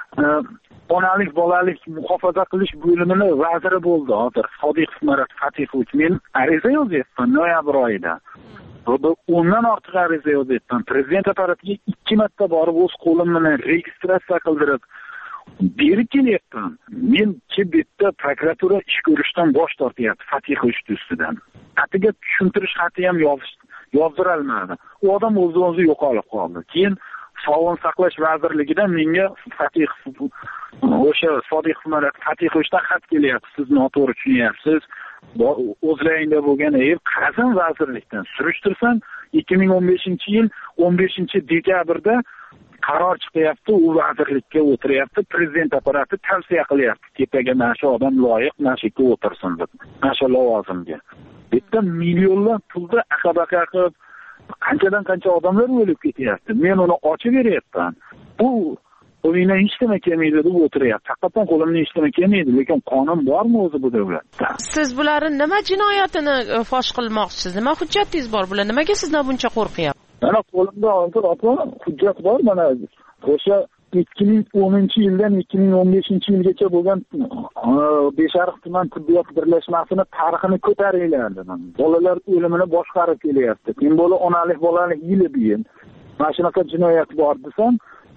onalik bolalik muhofaza qilish bo'limini vaziri bo'ldi hozir Sodiqov Marat Fatixovich. Men ariza yozyapman noyabr oyida. Bu o'ndan ortiq ariza yozyapman. Prezident apparatiga ikki marta borib o'z qo'lim bilan registratsiya qildirib berib kelyapman. Men ki bitta prokuratura ish ko'rishdan bosh tortyapti Fatixovich ustidan. Atiga tushuntirish xati ham yozdirolmadi. U odam o'z-o'zi yo'qolib qoldi. Keyin Sog'liqni saqlash vazirligidan menga Fatixov o'sha Sodiqov Marat Fatixovdan xat kelyapti. Siz noto'g'ri tushunyapsiz. O'zlaringda bo'lgan yer qazin vazirlikdan surishtirsan ikki ming o'n beshinchi yil o'n beshinchi dekabrda qaror chiqyapti, u vazirlikka o'tiryapti, prezident apparati tavsiya qilyapti. Tepaga mana shu odam loyiq, mana shu yerga o'tirsin deb. Mana shu lavozimga. Bitta millionlab pulda aqabaqa qilib qanchadan qancha odamlar o'lib ketyapti. Men uni ochib beryapman. Bu qo'lingdan hech nima kelmaydi deb o'tiryapti. Haqiqatan qo'limdan hech nima kelmaydi, lekin qonun bormi o'zi bu davlatda? Siz bularni nima jinoyatini fosh qilmoqchisiz? Nima hujjatingiz bor bular? Nimaga sizdan buncha qo'rqyapsiz? Mana qo'limda hozir opa hujjat bor, mana o'sha ikki ming o'ninchi yildan ikki ming o'n beshinchi yilgacha bo'lgan Beshariq tuman tibbiyot birlashmasini tarixini ko'taringlar dedim. Bolalar o'limini boshqarib kelyapti. Keyin bola onalik bolalik yili bu yil. Mana shunaqa jinoyat bor desam,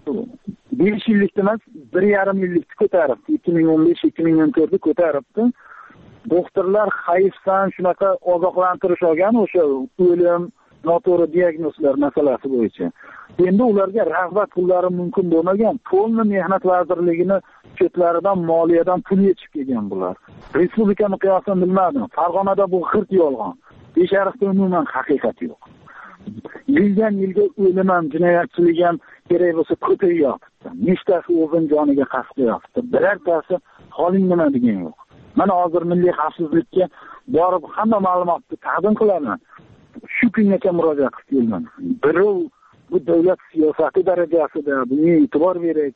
besh yillikni emas, bir yarim yillikni ko'taribdi. ikki ming o'n besh ikki ming o'n to'rtda ko'taribdi. Doktorlar hayfsan shunaqa ogohlantirish olgan o'sha o'lim, noto'g'ri diagnozlar masalasi bo'yicha. Endi ularga rag'bat pullari mumkin bo'lmagan. To'lni mehnat vazirligini chetlaridan, moliyadan pul yechib kelgan bular. Respublika miqyosini bilmadim. Farg'onada bu xirt yolg'on. Beshariqda umuman haqiqat yo'q. Yildan yilga o'lim ham, jinoyatchilik ham kerak bo'lsa ko'payyapti. Nechtasi o'zini joniga qasd qilyapti. Birortasi holing nima degan yo'q. Mana hozir milliy xavfsizlikka borib hamma ma'lumotni taqdim qilaman. Shu kungacha murojaat qildim. Birov bu davlat siyosati darajasida bunga e'tibor beraylik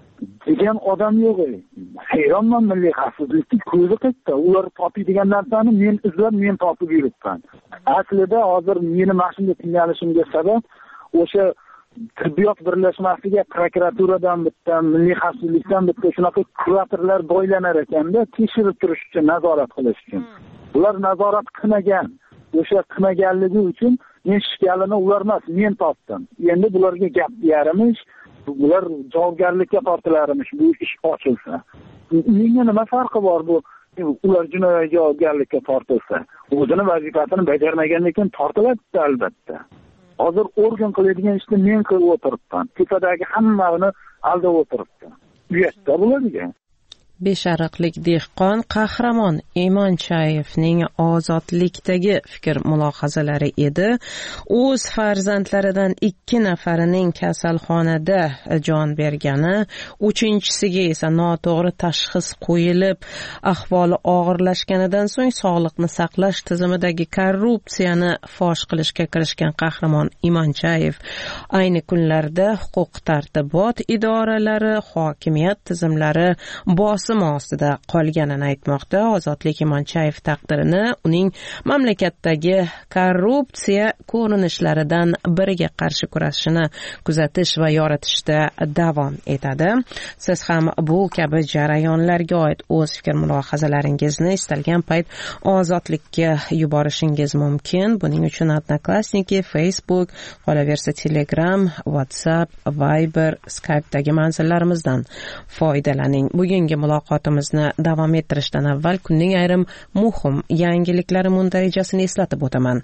degan odam yo'q. Hayronman, milliy xavfsizlikning ko'zi qayerda? Ular topadigan narsani men izlab, men topib yuribman. Aslida hozir meni mashina tinglashimga sabab o'sha tibbiyot birlashmasiga prokuraturadan bitta, milliy xavfsizlikdan bitta shunaqa kuratorlar boylanar ekanda, tekshirib turish uchun, nazorat qilish uchun. Ular nazorat qilmagan. O'sha qilmaganligi uchun men shkalini ular emas, men topdim. Endi bularga gap beramish, bular javobgarlikka tortilarmish bu ish ochilsa. Menga nima farqi bor bu? Ular jinoiy javobgarlikka tortilsa, o'zini vazifasini bajarmagandan keyin tortiladi albatta. Hozir organ qiladigan ishni men qilib o'tiribman. Tepadagi hammani aldab o'tiribdi. Uyatda bo'ladigan. Beshariqlik dehqon Qahramon Imonchayevning ozodlikdagi fikr mulohazalari edi. O'z farzandlaridan ikki nafarining kasalxonada jon bergani, uchinchisiga esa noto'g'ri tashxis qo'yilib, ahvoli og'irlashganidan so'ng sog'liqni saqlash tizimidagi korrupsiyani fosh qilishga kirishgan Qahramon Imonchayev ayni kunlarda huquq-tartibot idoralari, hokimiyat tizimlari bos ostida qolganini aytmoqda. Ozodlik Imonchayev taqdirini uning mamlakatdagi korrupsiya ko'rinishlaridan biriga qarshi kurashishini kuzatish va yoritishda davom etadi. Siz ham bu kabi jarayonlarga oid o'z fikr mulohazalaringizni istalgan payt Ozodlikka yuborishingiz mumkin. Buning uchun Odnoklassniki, Facebook, qolaversa Telegram, WhatsApp, Viber, Skype'dagi manzillarimizdan foydalaning. Bugungi muloqotimizni davom ettirishdan avval kunning ayrim muhim yangiliklari mundarijasini eslatib o'taman.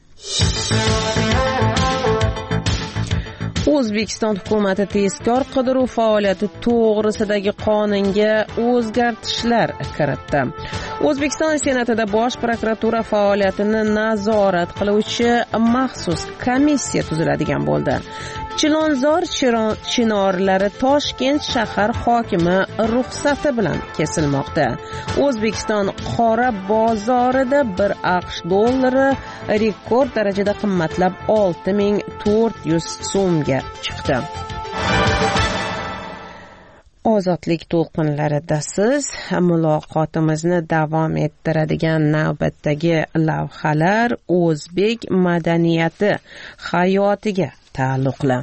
O'zbekiston hukumati tezkor qidiruv faoliyati to'g'risidagi qonunga o'zgartishlar kiritdi. O'zbekiston Senatida Bosh prokuratura faoliyatini nazorat qiluvchi maxsus komissiya tuziladigan bo'ldi. Chilonzor chinorlari Toshkent shahar hokimi ruxsati bilan kesilmoqda. O'zbekiston qora bozorida bir aqsh dollari rekord darajada qimmatlab olti ming to'rt yuz so'mga chiqdi. Ozodlik to'lqinlarida siz muloqotimizni davom ettiradigan navbatdagi lavhalar o'zbek madaniyati hayotiga taalluqli.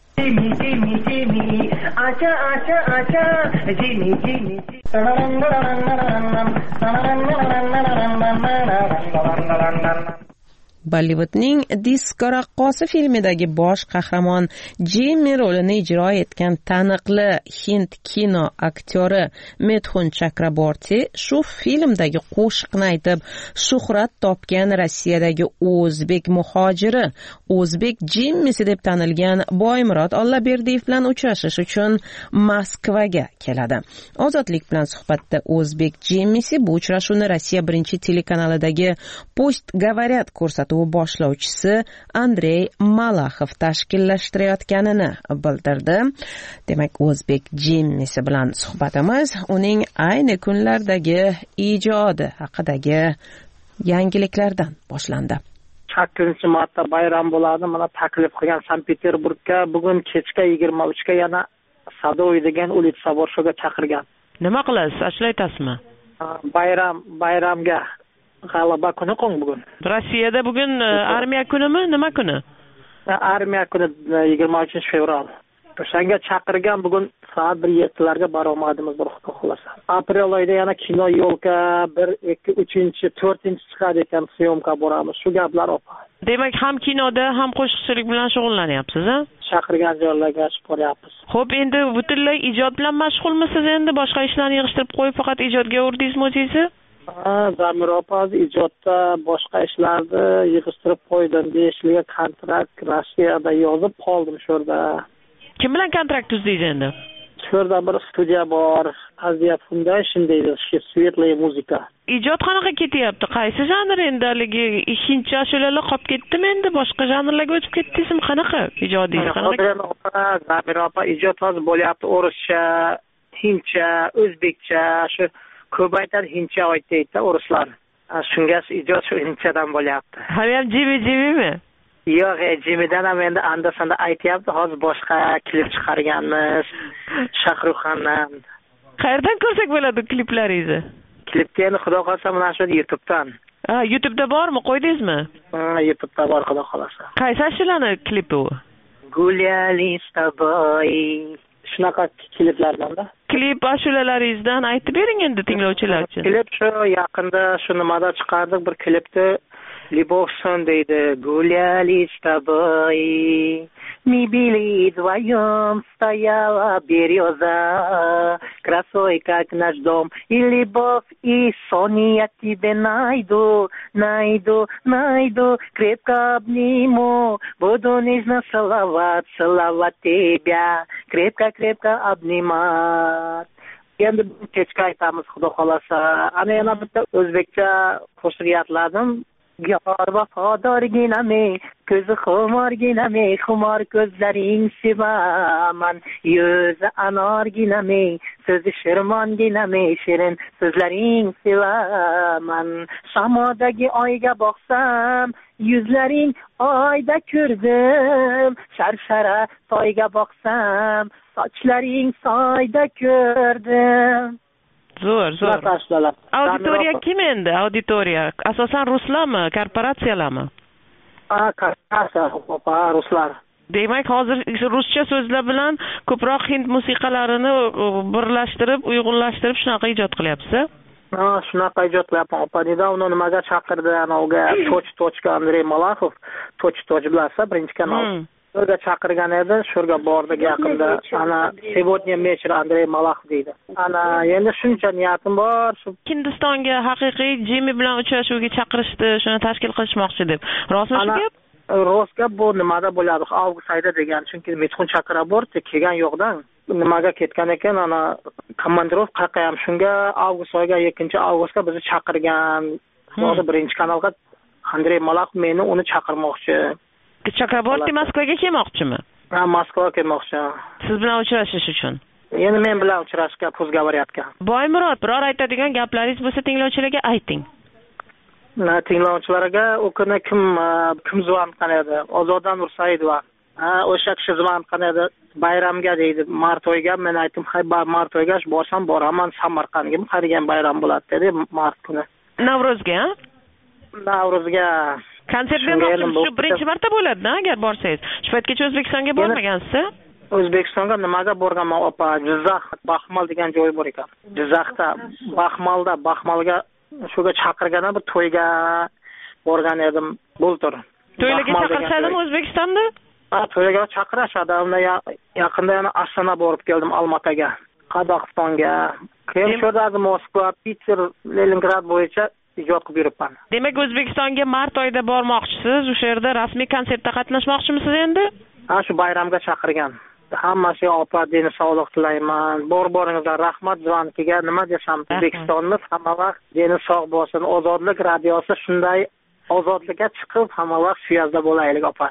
Bollivudning Disko raqqosi filmidagi bosh qahramon Jimmi rolini ijro etgan taniqli hind kino aktyori Mithun Chakraborti shu filmdagi qo'shiqni aytib shuhrat topgan Rossiyadagi o'zbek muhojiri, o'zbek Jimmisi deb tanilgan Boymurod Ollaberdiyev bilan uchrashish uchun Moskvaga keladi. Ozodlik bilan suhbatda o'zbek Jimmisi bu uchrashuvni Rossiya birinchi telekanalidagi Pust Gavaryat ko'rsatuvi boshlovchisi Andrey Malaxov tashkillashtirayotganini bildirdi. Demak, o'zbek Jimmisi bilan suhbatimiz uning ayni kunlardagi ijodi haqidagi yangiliklardan boshlandi. sakkizinchi marta bayram bo'ladi. Mana taklif qilgan Sankt-Peterburgga bugun kechga yigirma uchga yana Sadoy degan ulitsa bor, shuga chaqirgan. Nima qilasiz? Ashula aytasizmi? Bayram, bayramga g'alaba kuni qo'ng bugun. Rossiyada bugun armiya kunimi? Nima kuni? Armiya kuni yigirma uchinchi fevral. O'shanga chaqirgan, bugun soat bir yettilarga baromadimiz bir xudo xolasa. Aprel oyida yana kino yo'lka bir, ikki, uchinchi, to'rtinchi chiqadi ekan, syomka boramiz. Shu gaplar opa. Demak, ham kinoda, ham qo'shiqchilik bilan shug'ullanyapsiz, a? Chaqirgan joylarga boryapmiz. Xo'p, endi butunlay ijod bilan mashg'ulmisiz endi? Boshqa ishlarni yig'ishtirib qo'yib faqat ijodga urdingizmi o'zingiz? Ha, Zamir opa ijodda boshqa ishlarni yig'ishtirib qo'ydim. Beshliga kontrakt Rossiyada yozib qoldim shu yerda. Kim bilan kontrakt tuzdingiz endi? Shu yerda bir studiya bor, Aziya Foundation deydi, Svetliy muzika. Ijod qanaqa ketyapti? Qaysi janr endi haligi hindcha ashulalar qolib ketdimi endi? Boshqa janrlarga o'tib ketdingizmi? Qanaqa ijodingiz? Qanaqa? Zamir opa ijod hozir bo'lyapti, o'rischa, hindcha, o'zbekcha, shu ko'p aytadi hindcha aytaydi o'rislar. Shunga ijod shu hindchadan bo'lyapti. Hali ham jimi-jimimi? Yo'q, Jimidan ham endi anda-sanda aytyapti, hozir boshqa klip chiqarganmiz. Shahruxxondan. Qayerdan ko'rsak bo'ladi kliplaringizni? Klipni endi xudo xolasa mana shu YouTube'dan. Ha, YouTube'da bormi? Qo'ydingizmi? Ha, YouTube'da bor xudo xolasa. Qaysi ashulani klipi u? Gulyali s тобой. Shunaqa kliplardan-da. Klip ashulalaringizdan aytib bering endi tinglovchilar uchun. Klip shu yaqinda shu nimada chiqardik, bir klipni Любовь сон deydi. Гуляли с тобой, мы были вдвоем, стояла береза, красой, как наш дом, и любовь, и сон я тебе найду, найду, найду, крепко обниму, буду нежно целовать, целовать тебя, крепко-крепко обнимать. Endi kechga aytamiz xudo xolasa. Ana yana bitta o'zbekcha qo'shiq yodladim. Yor vafodorginame, ko'zi xumorginame, xumor ko'zlaring sevaman, yuzi anorginame, so'zi shirmonginame, shirin so'zlaring sevaman. Samodagi oyga boqsam, yuzlaring oyda ko'rdim, sharshara soyga boqsam, sochlaring soyda ko'rdim. Zo'r, zo'r. Auditoriya kim endi? Auditoriya asosan ruslarmi, korporatsiyalarmi? Ha, korporatsiya, ruslar. Demak, hozir ruscha so'zlar bilan ko'proq hind musiqalarini birlashtirib, uyg'unlashtirib shunaqa ijod qilyapsiz? Ha, shunaqa ijod qilyapman. Opa, uni nimaga chaqirdi? Anavga Toch Tochka Andrey Malaxov, Toch Toch bilasizlar, birinchi kanal. O'rga chaqirgan edi, shurga bordik yaqinda. Ana сегодня вечер Andrey Malaxov deydi. Ana endi shuncha niyatim bor. Shu Hindistonga haqiqiy Jimmy bilan uchrashuvga chaqirishdi, shuni tashkil qilishmoqchi deb. Rostmi shu gap? Rost gap bu nimada bo'ladi? Avgust oyida degan, chunki Metxun chaqira bordi, kelgan yo'qdan. Nimaga ketgan ekan, ana komandirovkaga ham shunga avgust oyiga ikkinchi avgustga bizni chaqirgan. Hozir birinchi kanalga Andrey Malaxov meni uni chaqirmoqchi. Chakraborti Moskvaga kelmoqchimi? Ha, Moskvaga kelmoqchi. Siz bilan uchrashish uchun. Endi men bilan uchrashishga po'zgavaryapti. Boymurod, biror aytadigan gaplaringiz bo'lsa tinglovchilarga ayting. Na tinglovchilarga u kuni kim kim zvon qilgan edi? Ozodan Nursaidova. Ha, o'sha kishi zvon qilgan edi. Bayramga deydi, mart oyiga. Men aytdim, "Hay, mart oyiga borsam boraman, Samarqandga qaragan bayram bo'ladi" dedi, mart kuni. Navruzga? Navruzga konsert bermoqchisiz. Shu birinchi marta bo'ladi-da, agar borsangiz. Shu paytgacha O'zbekistonga bormagansiz? O'zbekistonga nimaga borganman, opa? Jizzax, Baxmal degan joy bor ekan. Jizzaxda, Baxmalda, Baxmalga shuga chaqirganda bir to'yga borgan edim. Bultur. To'ylarga chaqirishadimi O'zbekistonda? Ha, to'yga chaqirishadi. Unda yaqinda yana Ostona borib keldim, Olmaotaga, Qozog'istonga. Keyin shu Moskva, Pitser, Leningrad bo'yicha ijod qilib yuribman. Demak, O'zbekistonga mart oyida bormoqchisiz. O'sha yerda rasmiy konsertda qatnashmoqchimisiz endi? Ha, shu bayramga chaqirgan. Hammasiga opa dini sog'liq tilayman. Bor-boringizlar rahmat zvonkiga. Nima desam, O'zbekistonimiz hamma vaqt dini sog' bo'lsin. Ozodlik radiosi shunday ozodlikka chiqib, hamma vaqt shu yerda bo'laylik, opa.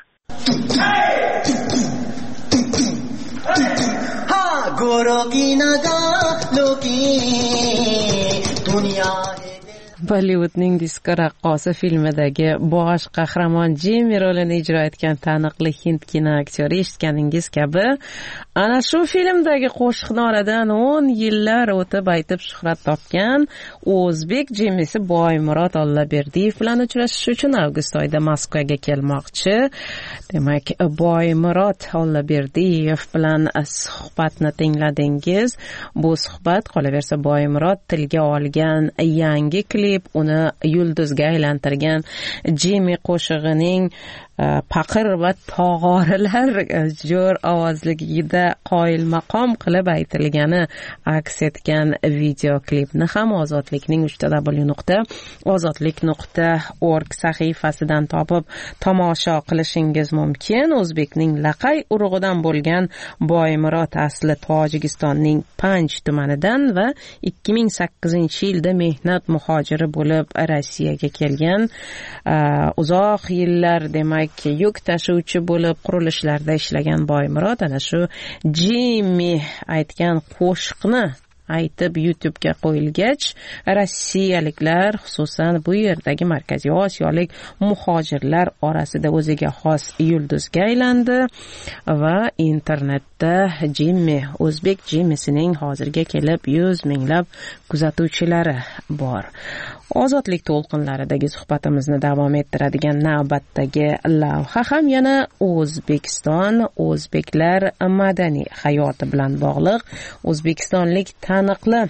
Ha, goroginada loki dunyo Bollivudning disko raqqosi filmidagi bosh qahramon Jimmi rolini ijro etgan taniqli hind kinoaktyori eshitganingiz kabi ana shu filmdagi qo'shiqni oradan o'n yillar o'tib aytib shuhrat topgan o'zbek Jimmisi Boymurod Ollaberdiyev bilan uchrashish uchun avgust oyida Moskvaga kelmoqchi. Demak, Boymurod Ollaberdiyev bilan suhbatni tingladingiz. Bu suhbat qolaversa Boymurod tilga olgan yangi klip uni yulduzga aylantirgan Jimmi qo'shig'ining paqir va tog'orilar jo'r ovozligida qoyil maqom qilib aytilgani aks etgan video klipni ham ozodlikning uch w nuqta ozodlik nuqta org sahifasidan topib tomosha qilishingiz mumkin. O'zbekning Laqay urug'idan bo'lgan Boymurod asli Tojikistonning Panj tumanidan va ikki ming sakkizinchi yilda mehnat muhojiri bo'lib Rossiyaga kelgan. Uzoq yillar demak yuk tashuvchi bo'lib qurilishlarda ishlagan Boymurod ana shu Jimmi aytgan qo'shiqni aytib YouTube'ga qo'yilgach, rossiyaliklar, xususan bu yerdagi Markaziy Osiyolik muhojirlar orasida o'ziga xos yulduzga aylandi va internetda Jimmi, o'zbek Jimmisining hozirga kelib yuz minglab kuzatuvchilari bor. Ozodlik to'lqinlaridagi suhbatimizni davom ettiradigan navbatdagi lavha ham yana O'zbekiston, o'zbeklar madaniy hayoti bilan bog'liq. O'zbekistonlik taniqli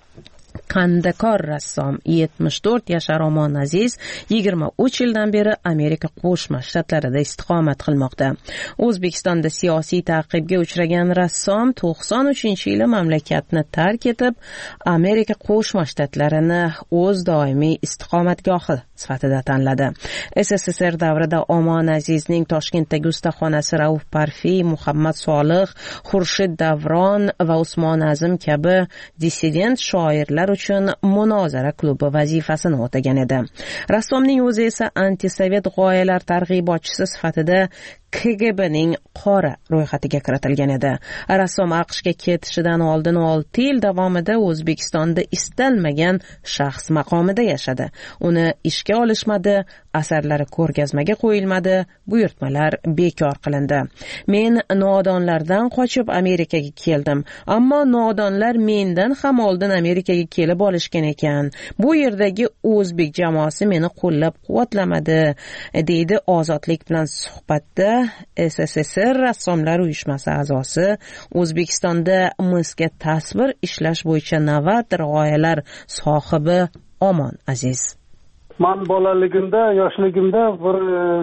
Qandakor rassom yetmish to'rt yashar Omon Aziz yigirma uch yildan beri Amerika Qo'shma Shtatlarida istiqomat qilmoqda. O'zbekistonda siyosiy ta'qibga uchragan rassom to'qson uchinchi yili mamlakatni tark etib, Amerika Qo'shma Shtatlarini o'z doimiy istiqomatgohi sifatida tanladi. S S S R davrida Omon Azizning Toshkentdagi ustaxonasi Rauf Parfi, Muhammad Solih, Xurshid Davron va Usmon Azim kabi dissident shoirlar uchun munozara klubi vazifasini o'tagan edi. Rassomning o'zi esa antisovet g'oyalar targ'ibotchisi sifatida K G Bning qora ro'yxatiga kiritilgan edi. Rassom AQShga ketishidan oldin olti yil davomida O'zbekistonda istalmagan shaxs maqomida yashadi. Uni ishga olishmadi, asarlari ko'rgazmaga qo'yilmadi, buyurtmalar bekor qilindi. Men nodonlardan qochib Amerikaga keldim, ammo nodonlar mendan ham oldin Amerikaga kelib olishgan ekan. Bu yerdagi o'zbek jamoasi meni qo'llab-quvvatlamadi, deydi Ozodlik bilan suhbatda S S S R Rassomlar uyushmasi a'zosi, O'zbekistonda misga tasvir ishlash bo'yicha novator g'oyalar sohibi Omon Aziz. Men bolaligimda, yoshligimda bir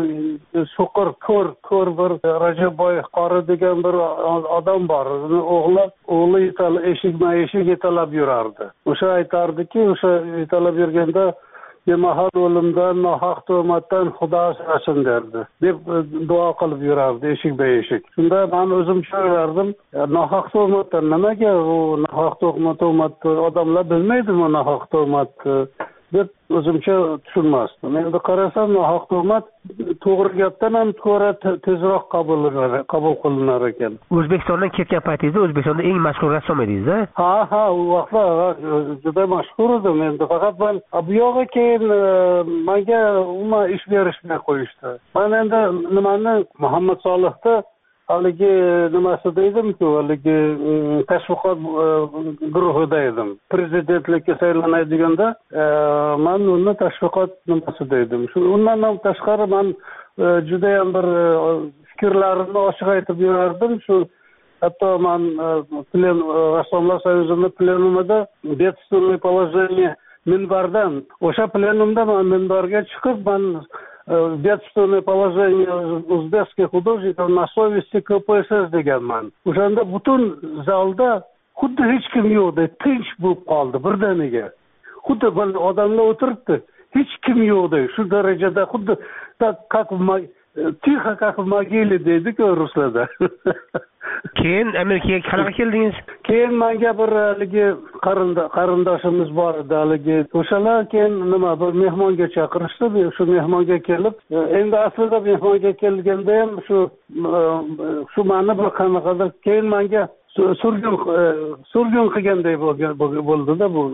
so'qir, ko'r, ko'r bir Rajabboy qori degan bir odam bor. O'g'li, o'g'li eshikma-eshik yetalab yurardi. O'sha aytardiki, o'sha yetalab yurganda Mahal o'limdan, nohaq tuhmatdan Xudo asrasin derdi deb duo qilib yurardi eshik-eshik. Shunda men o'zim o'ylardim, nohaq tuhmatdan nimaga u nohaq tuhmat odamlar bilmaydimi nohaq tuhmatni deb o'zimcha tushunmasdim. Endi qarasam nohaq tuhmat to'g'ri gapdan ham ko'ra tezroq qabul qabul qilinar ekan. O'zbekistondan ketgan paytingizda O'zbekistonda eng mashhur rassom edingiz-a? Ha, ha, u vaqtda juda mashhur edim. Endi faqat men bu yo'g'a keyin menga umuman ish berishmay qo'yishdi. Men endi nimani Muhammad Solihda haligi nimasi deydim-ku, haligi tashviqot guruhida edim. Prezidentlikka saylanaydiganda men uni tashviqot nimasi deydim. Shu undan ham tashqari men juda ham bir fikrlarimni ochiq aytib yurardim. Shu hatto men plen Rassomlar soyuzining plenumida бедственное положение minbardan, o'sha plenumda men minbarga chiqib men бедственное положение узбекских художников на совести K P S S deganman. O'shanda butun zalda xuddi hech kim yo'qdi, tinch bo'lib qoldi birdaniga. Xuddi bir odamlar o'tiribdi, hech kim yo'qdi. Shu darajada xuddi как тихо как в могиле deydi-ku ruslarda. Keyin Amerikaga qanaqa keldingiz? Keyin menga bir haligi qarindoshimiz bor edi, haligi o'shalar keyin nima bir mehmonga chaqirishdi. Shu mehmonga kelib, endi aslida mehmonga kelganda ham shu shu meni bir qanaqadir keyin menga surgun surgun qilganday bo'ldida bu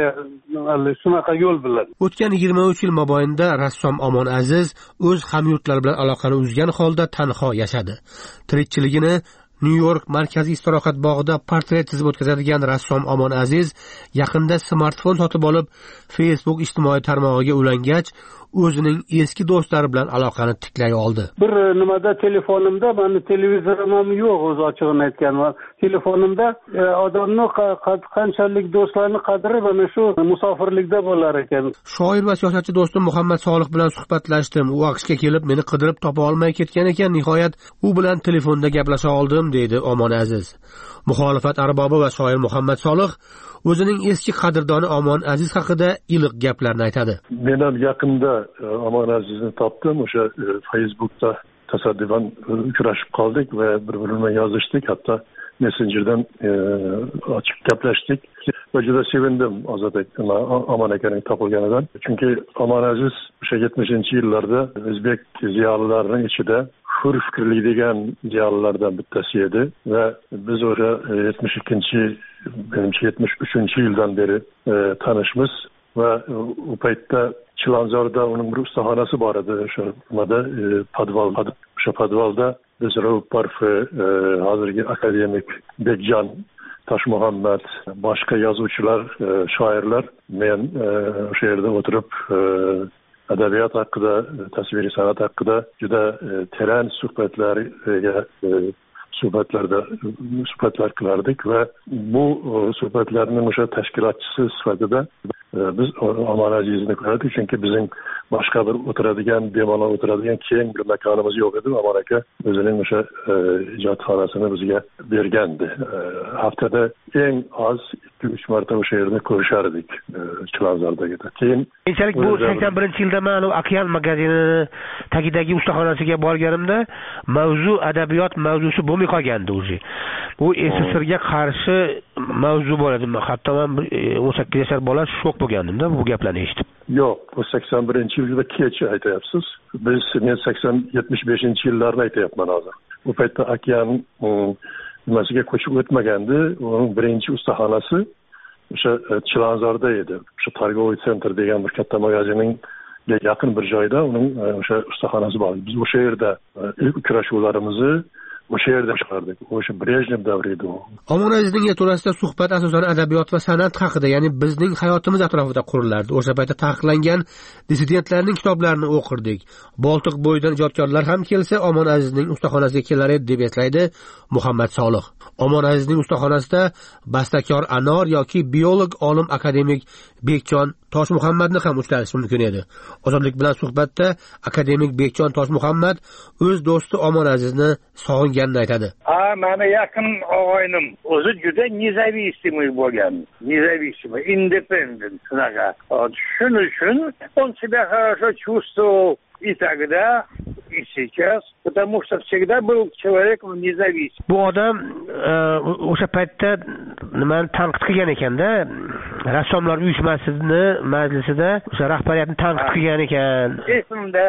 shunaqa yo'l bilan. O'tgan yigirma uch yil mobaynida rassom Omon Aziz o'z hamyurtlari bilan aloqani uzgan holda tanho yashadi. Tirikchiligini Nyu-York markaziy istirohat bog'ida portret chizib o'tkazadigan rassom Omon Aziz yaqinda smartfon sotib olib, Facebook ijtimoiy tarmog'iga ulangach, o'zining eski do'stlari bilan aloqani tiklay oldi. Bir nimada telefonimda, meni televizorim ham yo'q, o'zi ochig'ini aytganman. Telefonimda odamning qanchalik do'stlarni qadri mana shu musofirlikda bo'lar ekan. Shoir va siyosatchi do'stim Muhammad Solih bilan suhbatlashdim. U AQShga kelib meni qidirib topa olmay ketgan ekan. Nihoyat u bilan telefonda gaplasha oldim, deydi Omon Aziz. Muxolifat arbobi va shoir Muhammad Solih o'zining eski qadrdoni Omon Aziz haqida iliq gaplarni aytadi. Men ham yaqinda Omon Azizni topdim, o'sha Facebookda tasadduqan uchrashib qoldik va bir-birimizga yozishdik, hatto Messengerdan ochiq gaplashdik va juda sevindim Ozodbek Omon akaning topilganidan. Chunki Omon Aziz o'sha yetmishinchi yillarda o'zbek ziyolilarining ichida hur fikrli degan ziyolilardan bittasi edi va biz o'sha yetmish ikkinchi menimcha yetmish uchinchi yildan beri tanishmiz va u paytda Chilonzorda uning bir ustaxonasi bor edi. O'sha nimada podval, o'sha podvalda biz Rauf Parfi, hozirgi akademik Bekjon Toshmuhammad, boshqa yozuvchilar, shoirlar, men o'sha yerda o'tirib adabiyot haqida, tasviriy san'at haqida juda teran suhbatlarga suhbatlarda suhbatlar qilardik va bu suhbatlarning o'sha tashkilotchisi sifatida biz Omon Azizni ko'rdik, chunki bizning boshqa bir o'tiradigan, bemalol o'tiradigan keng bir makonimiz yo'q edi. Omon aka o'zining o'sha ijodxonasini bizga bergandi. Haftada eng oz ikki uch marta o'sha yerda ko'rishardik Chilonzordagi. Keyin keyinchalik bu sakson birinchi yilda men Okean magazini tagidagi ustaxonasiga borganimda mavzu adabiyot mavzusi bo'lmay qolgandi o'zi. Bu S S Rga qarshi mavzu bo'ladi. Hatto men o'n sakkiz yashar bola shok bo'lgandimda bu gaplarni eshitib. Yo'q, bu sakson birinchi yilda kech aytyapsiz. Biz men sakson yetmish beshinchi yillarni aytyapman hozir. Bu paytda Okean nimasiga ko'chib o'tmagandi. Uning birinchi ustaxonasi o'sha Chilonzorda edi. O'sha Targoviy sentr degan bir katta magazinning yaqin bir joyda uning o'sha ustaxonasi bor. Biz o'sha yerda ilk uchrashuvlarimizni o'sha yerda chiqardik. O'sha Brejnev davri edi u. Omon Azizning yerto'lasida suhbat asosan adabiyot va san'at haqida, ya'ni bizning hayotimiz atrofida qurilardi. O'sha paytda taqiqlangan dissidentlarning kitoblarini o'qirdik. Boltiq bo'yidan ijodkorlar ham kelsa, Omon Azizning ustaxonasiga kelar edi, deb eslaydi Muhammad Solih. Omon Azizning ustaxonasida bastakor Anor yoki biolog olim akademik Bekjon Toshmuhammadni ham uchratish mumkin edi. Ozodlik bilan suhbatda akademik Bekjon Toshmuhammad o'z do'sti Omon Azizni sog'inganini aytadi. Ha, meni yaqin og'aynim o'zi juda независимый bo'lgan. Независимый, independent shunaqa. Shuning uchun он себя хорошо чувствовал и тогда, и сейчас, потому что всегда был человеком независимым. Bu odam o'sha paytda nimani tanqid qilgan ekanda, rassomlar uyushmasini majlisida o'sha rahbariyatni tanqid qilgan ekan. Esimda,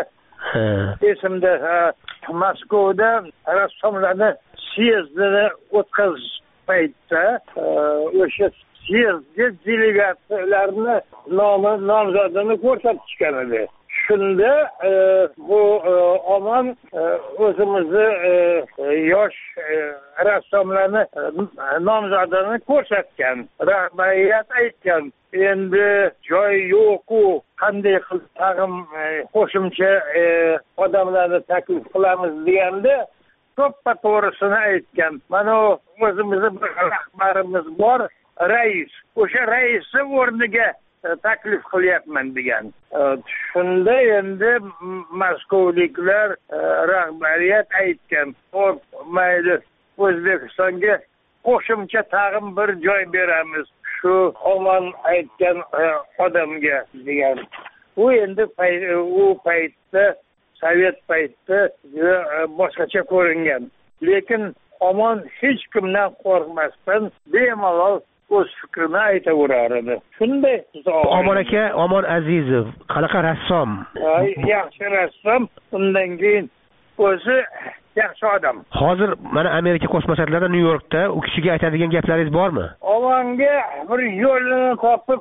esimda Moskvada rassomlarni syezdini o'tkazish paytda o'sha syezdga delegatsiyalarni nomi nomzodini ko'rsatishgan edi. Shunda bu Omon o'zimizni yosh rassomlarni nomzodini ko'rsatgan. Rahbariyat aytgan, endi joy yo'q-ku, qanday qilib tag'in qo'shimcha odamlarni taklif qilamiz deganda to'ppa to'g'risini aytgan. Mana o'zimizni bir rahbarimiz bor, rais. O'sha raisni o'rniga taklif qilyapman degan. Shunda endi Moskvaliklar rahbariyat aytgan, "Xo'p, mayli, O'zbekistonga qo'shimcha tag'in bir joy beramiz shu Omon aytgan odamga" degan. U endi u paytda sovet paytda boshqacha ko'ringan. Lekin Omon hech kimdan qo'rqmasdan bemalol o'z fikrini aytaverar edi. Shunday. Omon aka, Omon Azizov qanaqa rassom? Yaxshi rassom. Undan keyin o'zi yaxshi odam. Hozir mana Amerika Qo'shma Shtatlarida Nyu-Yorkda u kishiga aytadigan gaplaringiz bormi? Ovanga bir yo'lini topib,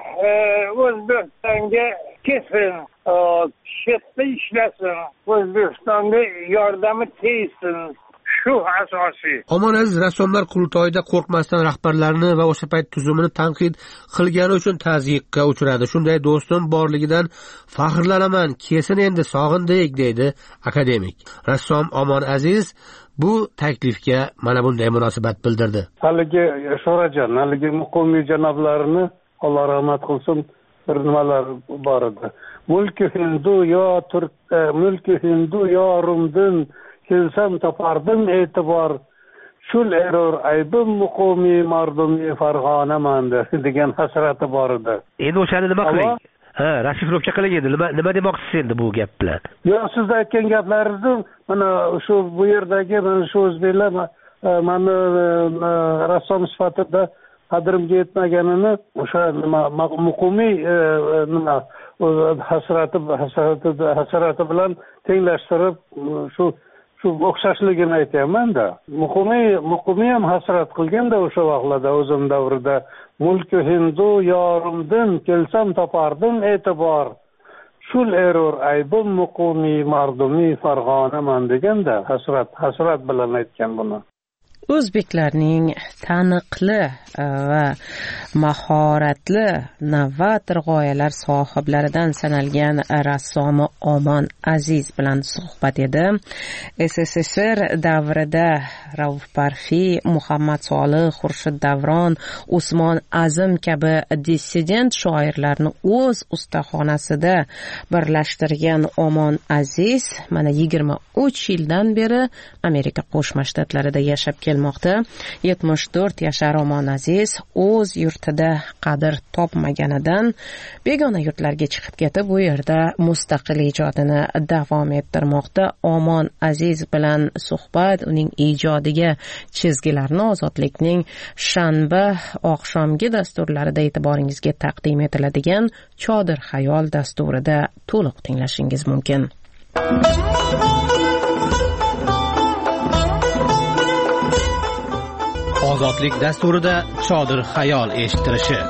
O'zbekistonga kelsin, chetda ishlasin, O'zbekistonga yordami tegsin. Shu asosiy. Omon Aziz rassomlar qurultoyida qo'rqmasdan rahbarlarni va o'sha payt tuzumini tanqid qilgani uchun tazyiqqa uchradi. Shunday do'stim borligidan faxrlanaman. Kesin endi sog'indik deydi akademik. Rassom Omon Aziz bu taklifga mana bunday munosabat bildirdi. Haligi Sho'rajon, haligi muqimiy janoblarini Alloh rahmat qilsin, bir nimalar bor edi. Mulki hindu yo turk, mulki hindu yo rumdin kelsam topardim e'tibor, shul erur aybim muqimi mardumi farg'onaman degan hasrati bor edi. Endi o'shani nima qiling? Ha, rashifrovka qiling endi. Nima nima demoqchisiz endi bu gap bilan? Yo'q, siz aytgan gaplaringizni mana shu bu yerdagi mana shu o'zbeklar mani rassom sifatida qadrimga yetmaganini o'sha nima muqimiy nima hasrati hasrati hasrati bilan tenglashtirib shu shu o'xshashligini aytayman-da. Muqimiy muqimiy ham hasrat qilganda o'sha vaqtlarda o'zim davrida mulki hindu yorimdin kelsam topardim e'tibor, shul erur aybim muqimiy mardumi farg'onaman deganda hasrat hasrat bilan aytgan buni. O'zbeklarning taniqli va mahoratli novator g'oyalar sohiblaridan sanalgan rassomi Omon Aziz bilan suhbat edi. S S S R davrida Rauf Parfiy, Muhammad Solih, Xurshid Davron, Usmon Azim kabi dissident shoirlarni o'z ustaxonasida birlashtirgan Omon Aziz mana yigirma uch yildan beri Amerika Qo'shma Shtatlarida yashab kelmoqda. yetmish to'rt yashar Omon Aziz o'z yurtida qadr topmaganidan begona yurtlarga chiqib ketib, bu yerda mustaqil ijodini davom ettirmoqda. Omon Aziz bilan suhbat uning ijodiga chizgilarni Ozodlikning shanba oqshomgi dasturlarida e'tiboringizga taqdim etiladigan Chodir xayol dasturida to'liq tinglashingiz mumkin. Ozodlik dasturida Chodir xayol eshittirishi.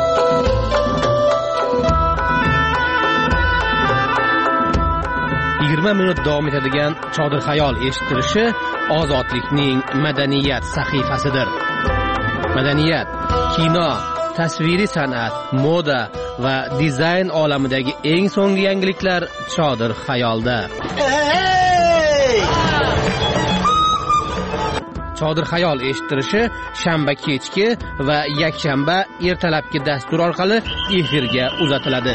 yigirma minut davom etadigan Chodir xayol eshittirishi Ozodlikning madaniyat sahifasidir. Madaniyat, kino, tasviriy san'at, moda va dizayn olamidagi eng so'nggi yangiliklar Chodir xayolda. Chodir xayol eshittirishi shanba kechki va yakshanba ertalabki dastur orqali efirga uzatiladi.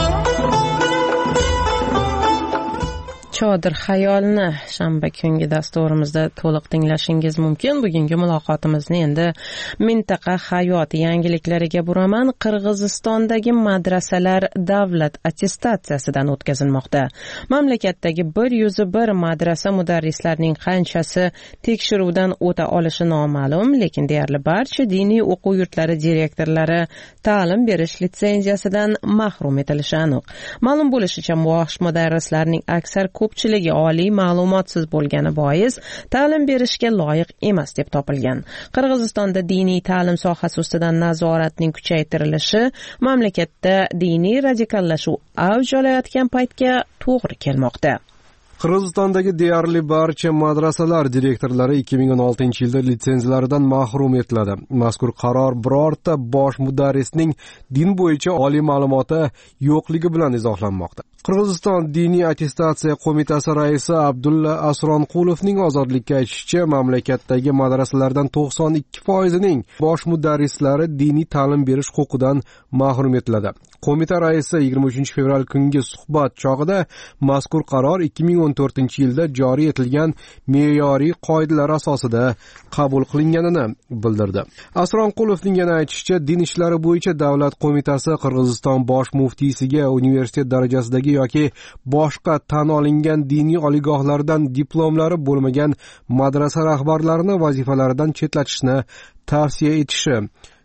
Chodir xayolni shanba kungi dasturimizda to'liq tinglashingiz mumkin. Bugungi muloqotimizni endi mintaqa hayot yangiliklariga buraman. Qirg'izistondagi madrasalar davlat attestatsiyasidan o'tkazilmoqda. Mamlakatdagi bir yuz bir madrasa mudarrislarining qanchasi tekshiruvdan o'ta olishi noma'lum, lekin deyarli barcha diniy o'quv yurtlari direktorlari ta'lim berish litsenziyasidan mahrum etilishi aniq. Ma'lum bo'lishicha, yosh mudarrislarning aksar ko'pchiligi oliy ma'lumotsiz bo'lgani bois ta'lim berishga loyiq emas deb topilgan. Qirg'izistonda diniy ta'lim sohasi ustidan nazoratning kuchaytirilishi mamlakatda diniy radikallashuv avj olayotgan paytga to'g'ri kelmoqda. Qirg'izistondagi deyarli barcha madrasalar direktorlari ikki ming o'n oltinchi yilda litsenziyalaridan mahrum etiladi. Mazkur qaror birorta bosh mudarrisning din bo'yicha oliy ma'lumoti yo'qligi bilan izohlanmoqda. Qirg'iziston diniy attestatsiya qo'mitasi raisi Abdulla Asronqulovning Ozodlikka aytishicha, mamlakatdagi madrasalardan to'qson ikki foizining bosh mudarrislari diniy ta'lim berish huquqidan mahrum etiladi. Qo'mita raisi yigirma uchinchi fevral kungi suhbat chog'ida mazkur qaror ikki ming o'n to'rtinchi yilda joriy etilgan me'yoriy qoidalar asosida qabul qilinganini bildirdi. Asronqulovning yana aytishicha, din ishlari bo'yicha davlat qo'mitasi Qirg'iziston bosh muftiysiga universitet darajasidagi yoki boshqa tan olingan diniy oliygohlardan diplomlari bo'lmagan madrasa rahbarlarini vazifalaridan chetlatishni tavsiya etishi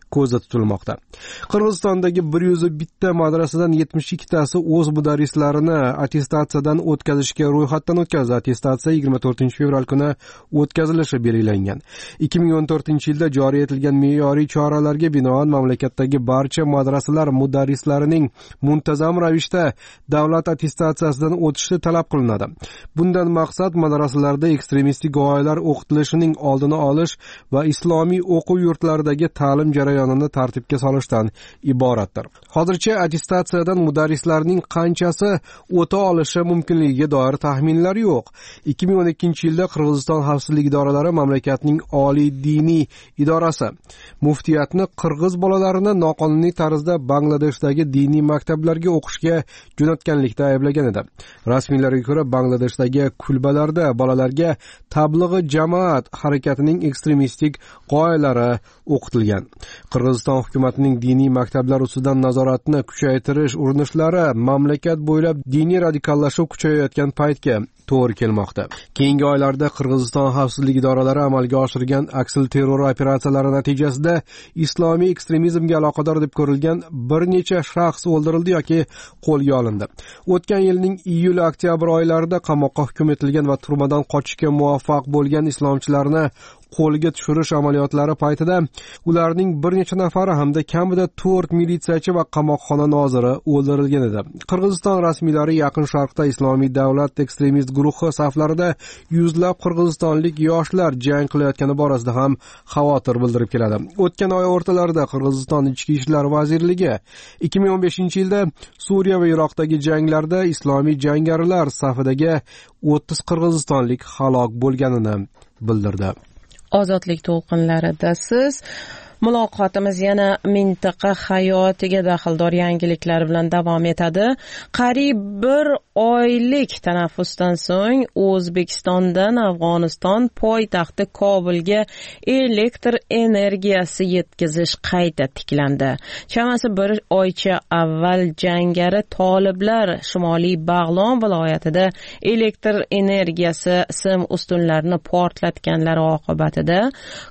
ko'zda tutilmoqda. Qirg'izistondagi bir yuz bitta madrasadan yetmish ikkitasi o'z mudarrislarini attestatsiyadan o'tkazishga ro'yxatdan o'tkazdi. Attestatsiya yigirma to'rtinchi fevral kuni o'tkazilishi belgilangan. ikki ming o'n to'rtinchi yilda joriy etilgan me'yoriy choralarga binoan mamlakatdagi barcha madrasalar mudarrislarining muntazam ravishda davlat attestatsiyasidan o'tishi talab qilinadi. Bundan maqsad madrasalarda ekstremistik g'oyalar o'qitilishining oldini olish va islomiy o'quv yurtlaridagi ta'lim jarayonini tartibga solishdan iboratdir. Hozircha attestatsiyadan mudarrislarning qanchasi o'ta olishi mumkinligiga doir taxminlar yo'q. ikki ming o'n ikkinchi yilda Qirg'iziston xavfsizlik idoralari mamlakatning oliy diniy idorasi muftiyatni qirg'iz bolalarini noqonuniy tarzda Bangladeshdagi diniy maktablarga o'qishga jo'natganlikda ayblagan edi. Rasmiylarga ko'ra, Bangladeshdagi kulbalarda bolalarga tablig'i jamoat harakatining ekstremistik g'oyalari o'qitilgan. Qirg'iziston hukumatining diniy maktablar ustidan nazoratni kuchaytirish urinishlari mamlakat bo'ylab diniy radikallashuv kuchayayotgan paytga to'g'ri kelmoqda. Keyingi oylarda Qirg'iziston xavfsizlik idoralari amalga oshirgan aksil terror operatsiyalari natijasida islomiy ekstremizmga aloqador deb ko'rilgan bir necha shaxs o'ldirildi yoki qo'lga olindi. O'tgan yilning iyul-oktyabr oylarida qamoqqa hukm etilgan va turmadan qochishga muvaffaq bo'lgan islomchilarni qo'lga tushirish amaliyotlari paytida ularning bir necha nafari hamda kamida to'rt militsiyachi va qamoqxona noziri o'ldirilgan edi. Qirg'iziston rasmiylari Yaqin Sharqda Islomiy davlat ekstremist guruhi saflarida yuzlab qirg'izistonlik yoshlar jang qilayotgani borasida ham xavotir bildirib keladi. O'tgan oy o'rtalarida Qirg'iziston Ichki ishlar vazirligi ikki ming o'n beshinchi yilda Suriya va Iroqdagi janglarda islomiy jangarilar safidagi o'ttiz qirg'izistonlik halok bo'lganini bildirdi. Ozodlik to'lqinlarida siz muloqotimiz yana mintaqa hayotiga daxldor yangiliklar bilan davom etadi. Qariyb bir oylik tanaffusdan so'ng O'zbekistondan Afg'oniston poytaxti Kobulga elektr energiyasi yetkazish qayta tiklandi. Chamasi bir oycha avval jangari toliblar Shimoliy Bag'lon viloyatida elektr energiyasi sim ustunlarini portlatganlari oqibatida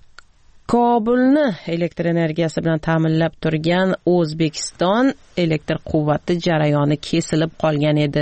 Kobulni elektr energiyasi bilan ta'minlab turgan O'zbekiston elektr quvvati jarayoni kesilib qolgan edi,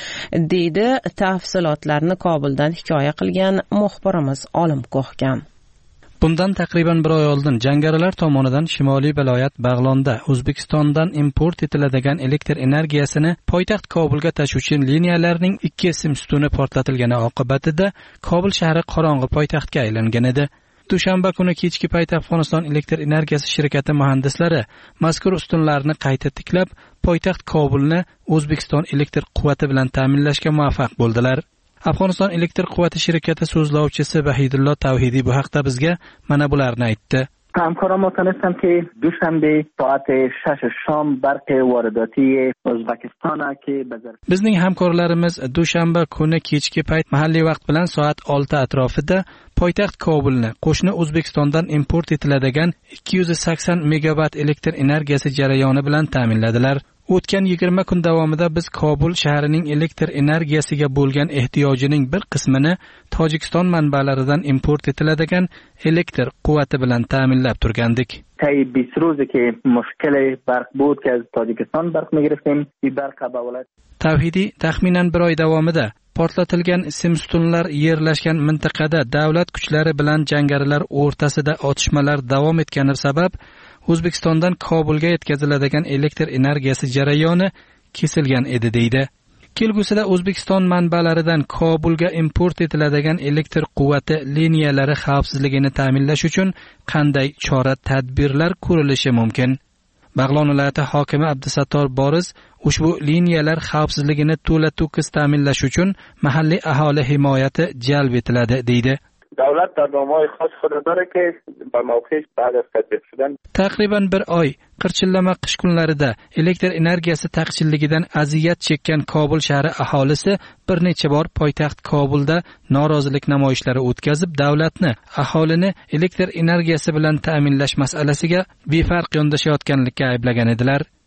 deydi tafsilotlarni Kobuldan hikoya qilgan muxbirimiz Olim Ko'hkam. Bundan taqriban bir oy oldin jangarilar tomonidan Shimoliy viloyat Bag'londa O'zbekistondan import etiladigan elektr energiyasini poytaxt Kobulga tashuvchi liniyalarning ikki sim ustuni portlatilgani oqibatida Kobul shahri qorong'i poytaxtga aylangan edi. Dushanba kuni kechki payt Afg'oniston elektr energiyasi shirkati muhandislari mazkur ustunlarni qayta tiklab, poytaxt Kobulni O'zbekiston elektr quvvati bilan ta'minlashga muvaffaq bo'ldilar. Afg'oniston elektr quvvati shirkati so'zlovchisi Vahidullo Tavhidiy bu haqda bizga mana bularni aytdi. همکاران ما تونستم که دوشنبه ساعت شش شام برق وارداتی o'zbekiston که bizning hamkorlarimiz dushanba kuni kechki payt mahalliy vaqt bilan soat olti atrofida poytaxt Kobulni qo'shni O'zbekistondan import etiladigan ikki yuz sakson megavat elektr energiyasi jarayoni bilan ta'minladilar. O'tgan yigirma kun davomida biz Kobul shahrining elektr energiyasiga bo'lgan ehtiyojining bir qismini Tojikiston manbalaridan import etiladigan elektr quvvati bilan ta'minlab turgandik. طی بیست روزی که مشکل برق بود که از تاجیکستان برق می‌گرفتیم این برق به ولایت Tavhidiy taxminan bir oy davomida portlatilgan simstunlar yerlashgan mintaqada davlat kuchlari bilan jangarilar o'rtasida otishmalar davom etgani sabab O'zbekistondan Kobulga yetkaziladigan elektr energiyasi jarayoni kesilgan edi deydi. Kelgusida O'zbekiston manbalaridan Kobulga import etiladigan elektr quvvati liniyalari xavfsizligini ta'minlash uchun qanday chora-tadbirlar ko'rilishi mumkin? Bag'lon viloyati hokimi Abdusattor Boriz ushbu liniyalar xavfsizligini to'la-to'kis ta'minlash uchun mahalliy aholi himoyati jalb etiladi deydi. دولت در نامه‌های خاص خود داره که با موقعش بعد از تطبیق شدن Taqriban bir oy qirchillama qish kunlarida elektr energiyasi taqchilligidan aziyat chekkan Kobul shahri aholisi bir necha bor poytaxt Kobulda norozilik namoyishlari o'tkazib, davlatni aholini elektr energiyasi bilan ta'minlash masalasiga befarq yondashayotganlikka ayblagan edilar.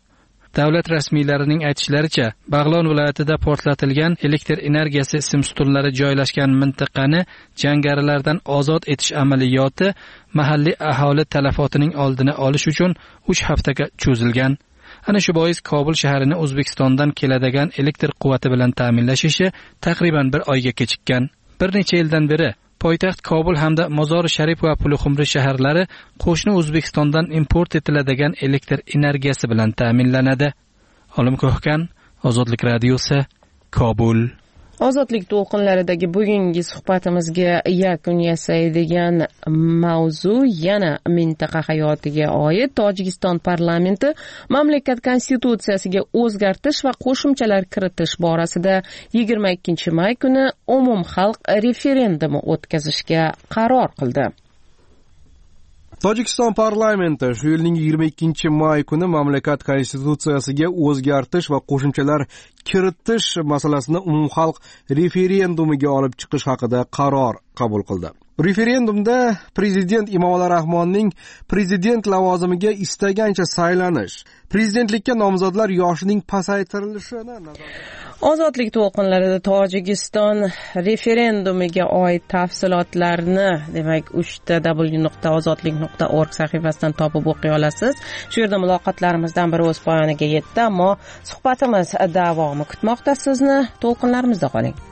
Davlat rasmiylarining aytishlaricha, Bag'lon viloyatida portlatilgan elektr energiyasi simstunlari joylashgan mintaqani jangarilardan ozod etish amaliyoti mahalliy aholi talafotining oldini olish uchun uch haftaga cho'zilgan. Ana shu bois Kobul shaharini O'zbekistondan keladigan elektr quvvati bilan ta'minlash ishi taqriban bir oyga kechikkan. Bir necha yildan beri poytaxt Kobul hamda Mozori Sharif va Pulxumri shaharlari qo'shni O'zbekistondan import etiladigan elektr energiyasi bilan ta'minlanadi. Olim Ko'hkan, Ozodlik radiosi, Kobul. Ozodlik to'lqinlaridagi bugungi suhbatimizga yakun yasaydigan mavzu yana mintaqa hayotiga oid. Tojikiston parlamenti mamlakat konstitutsiyasiga o'zgartish va qo'shimchalar kiritish borasida yigirma ikkinchi may kuni umumxalq referendumi o'tkazishga qaror qildi. Tojikiston parlamenti shu yilning yigirma ikkinchi may kuni mamlakat konstitutsiyasiga o'zgartish va qo'shimchalar kiritish masalasini umumxalq referendumiga olib chiqish haqida qaror qabul qildi. Referendumda prezident Emomali Rahmonning prezident lavozimiga istagancha saylanish, prezidentlikka nomzodlar yoshining pasaytirilishini Ozodlik to'lqinlarida Tojikiston referendumiga oid tafsilotlarni, demak, uchta w nuqta ozodlik nuqta org sahifasidan topib o'qiy olasiz. Shu yerda muloqotlarimizdan biri o'z poyoniga yetdi, ammo suhbatimiz davomi kutmoqda sizni. To'lqinlarimizda qoling.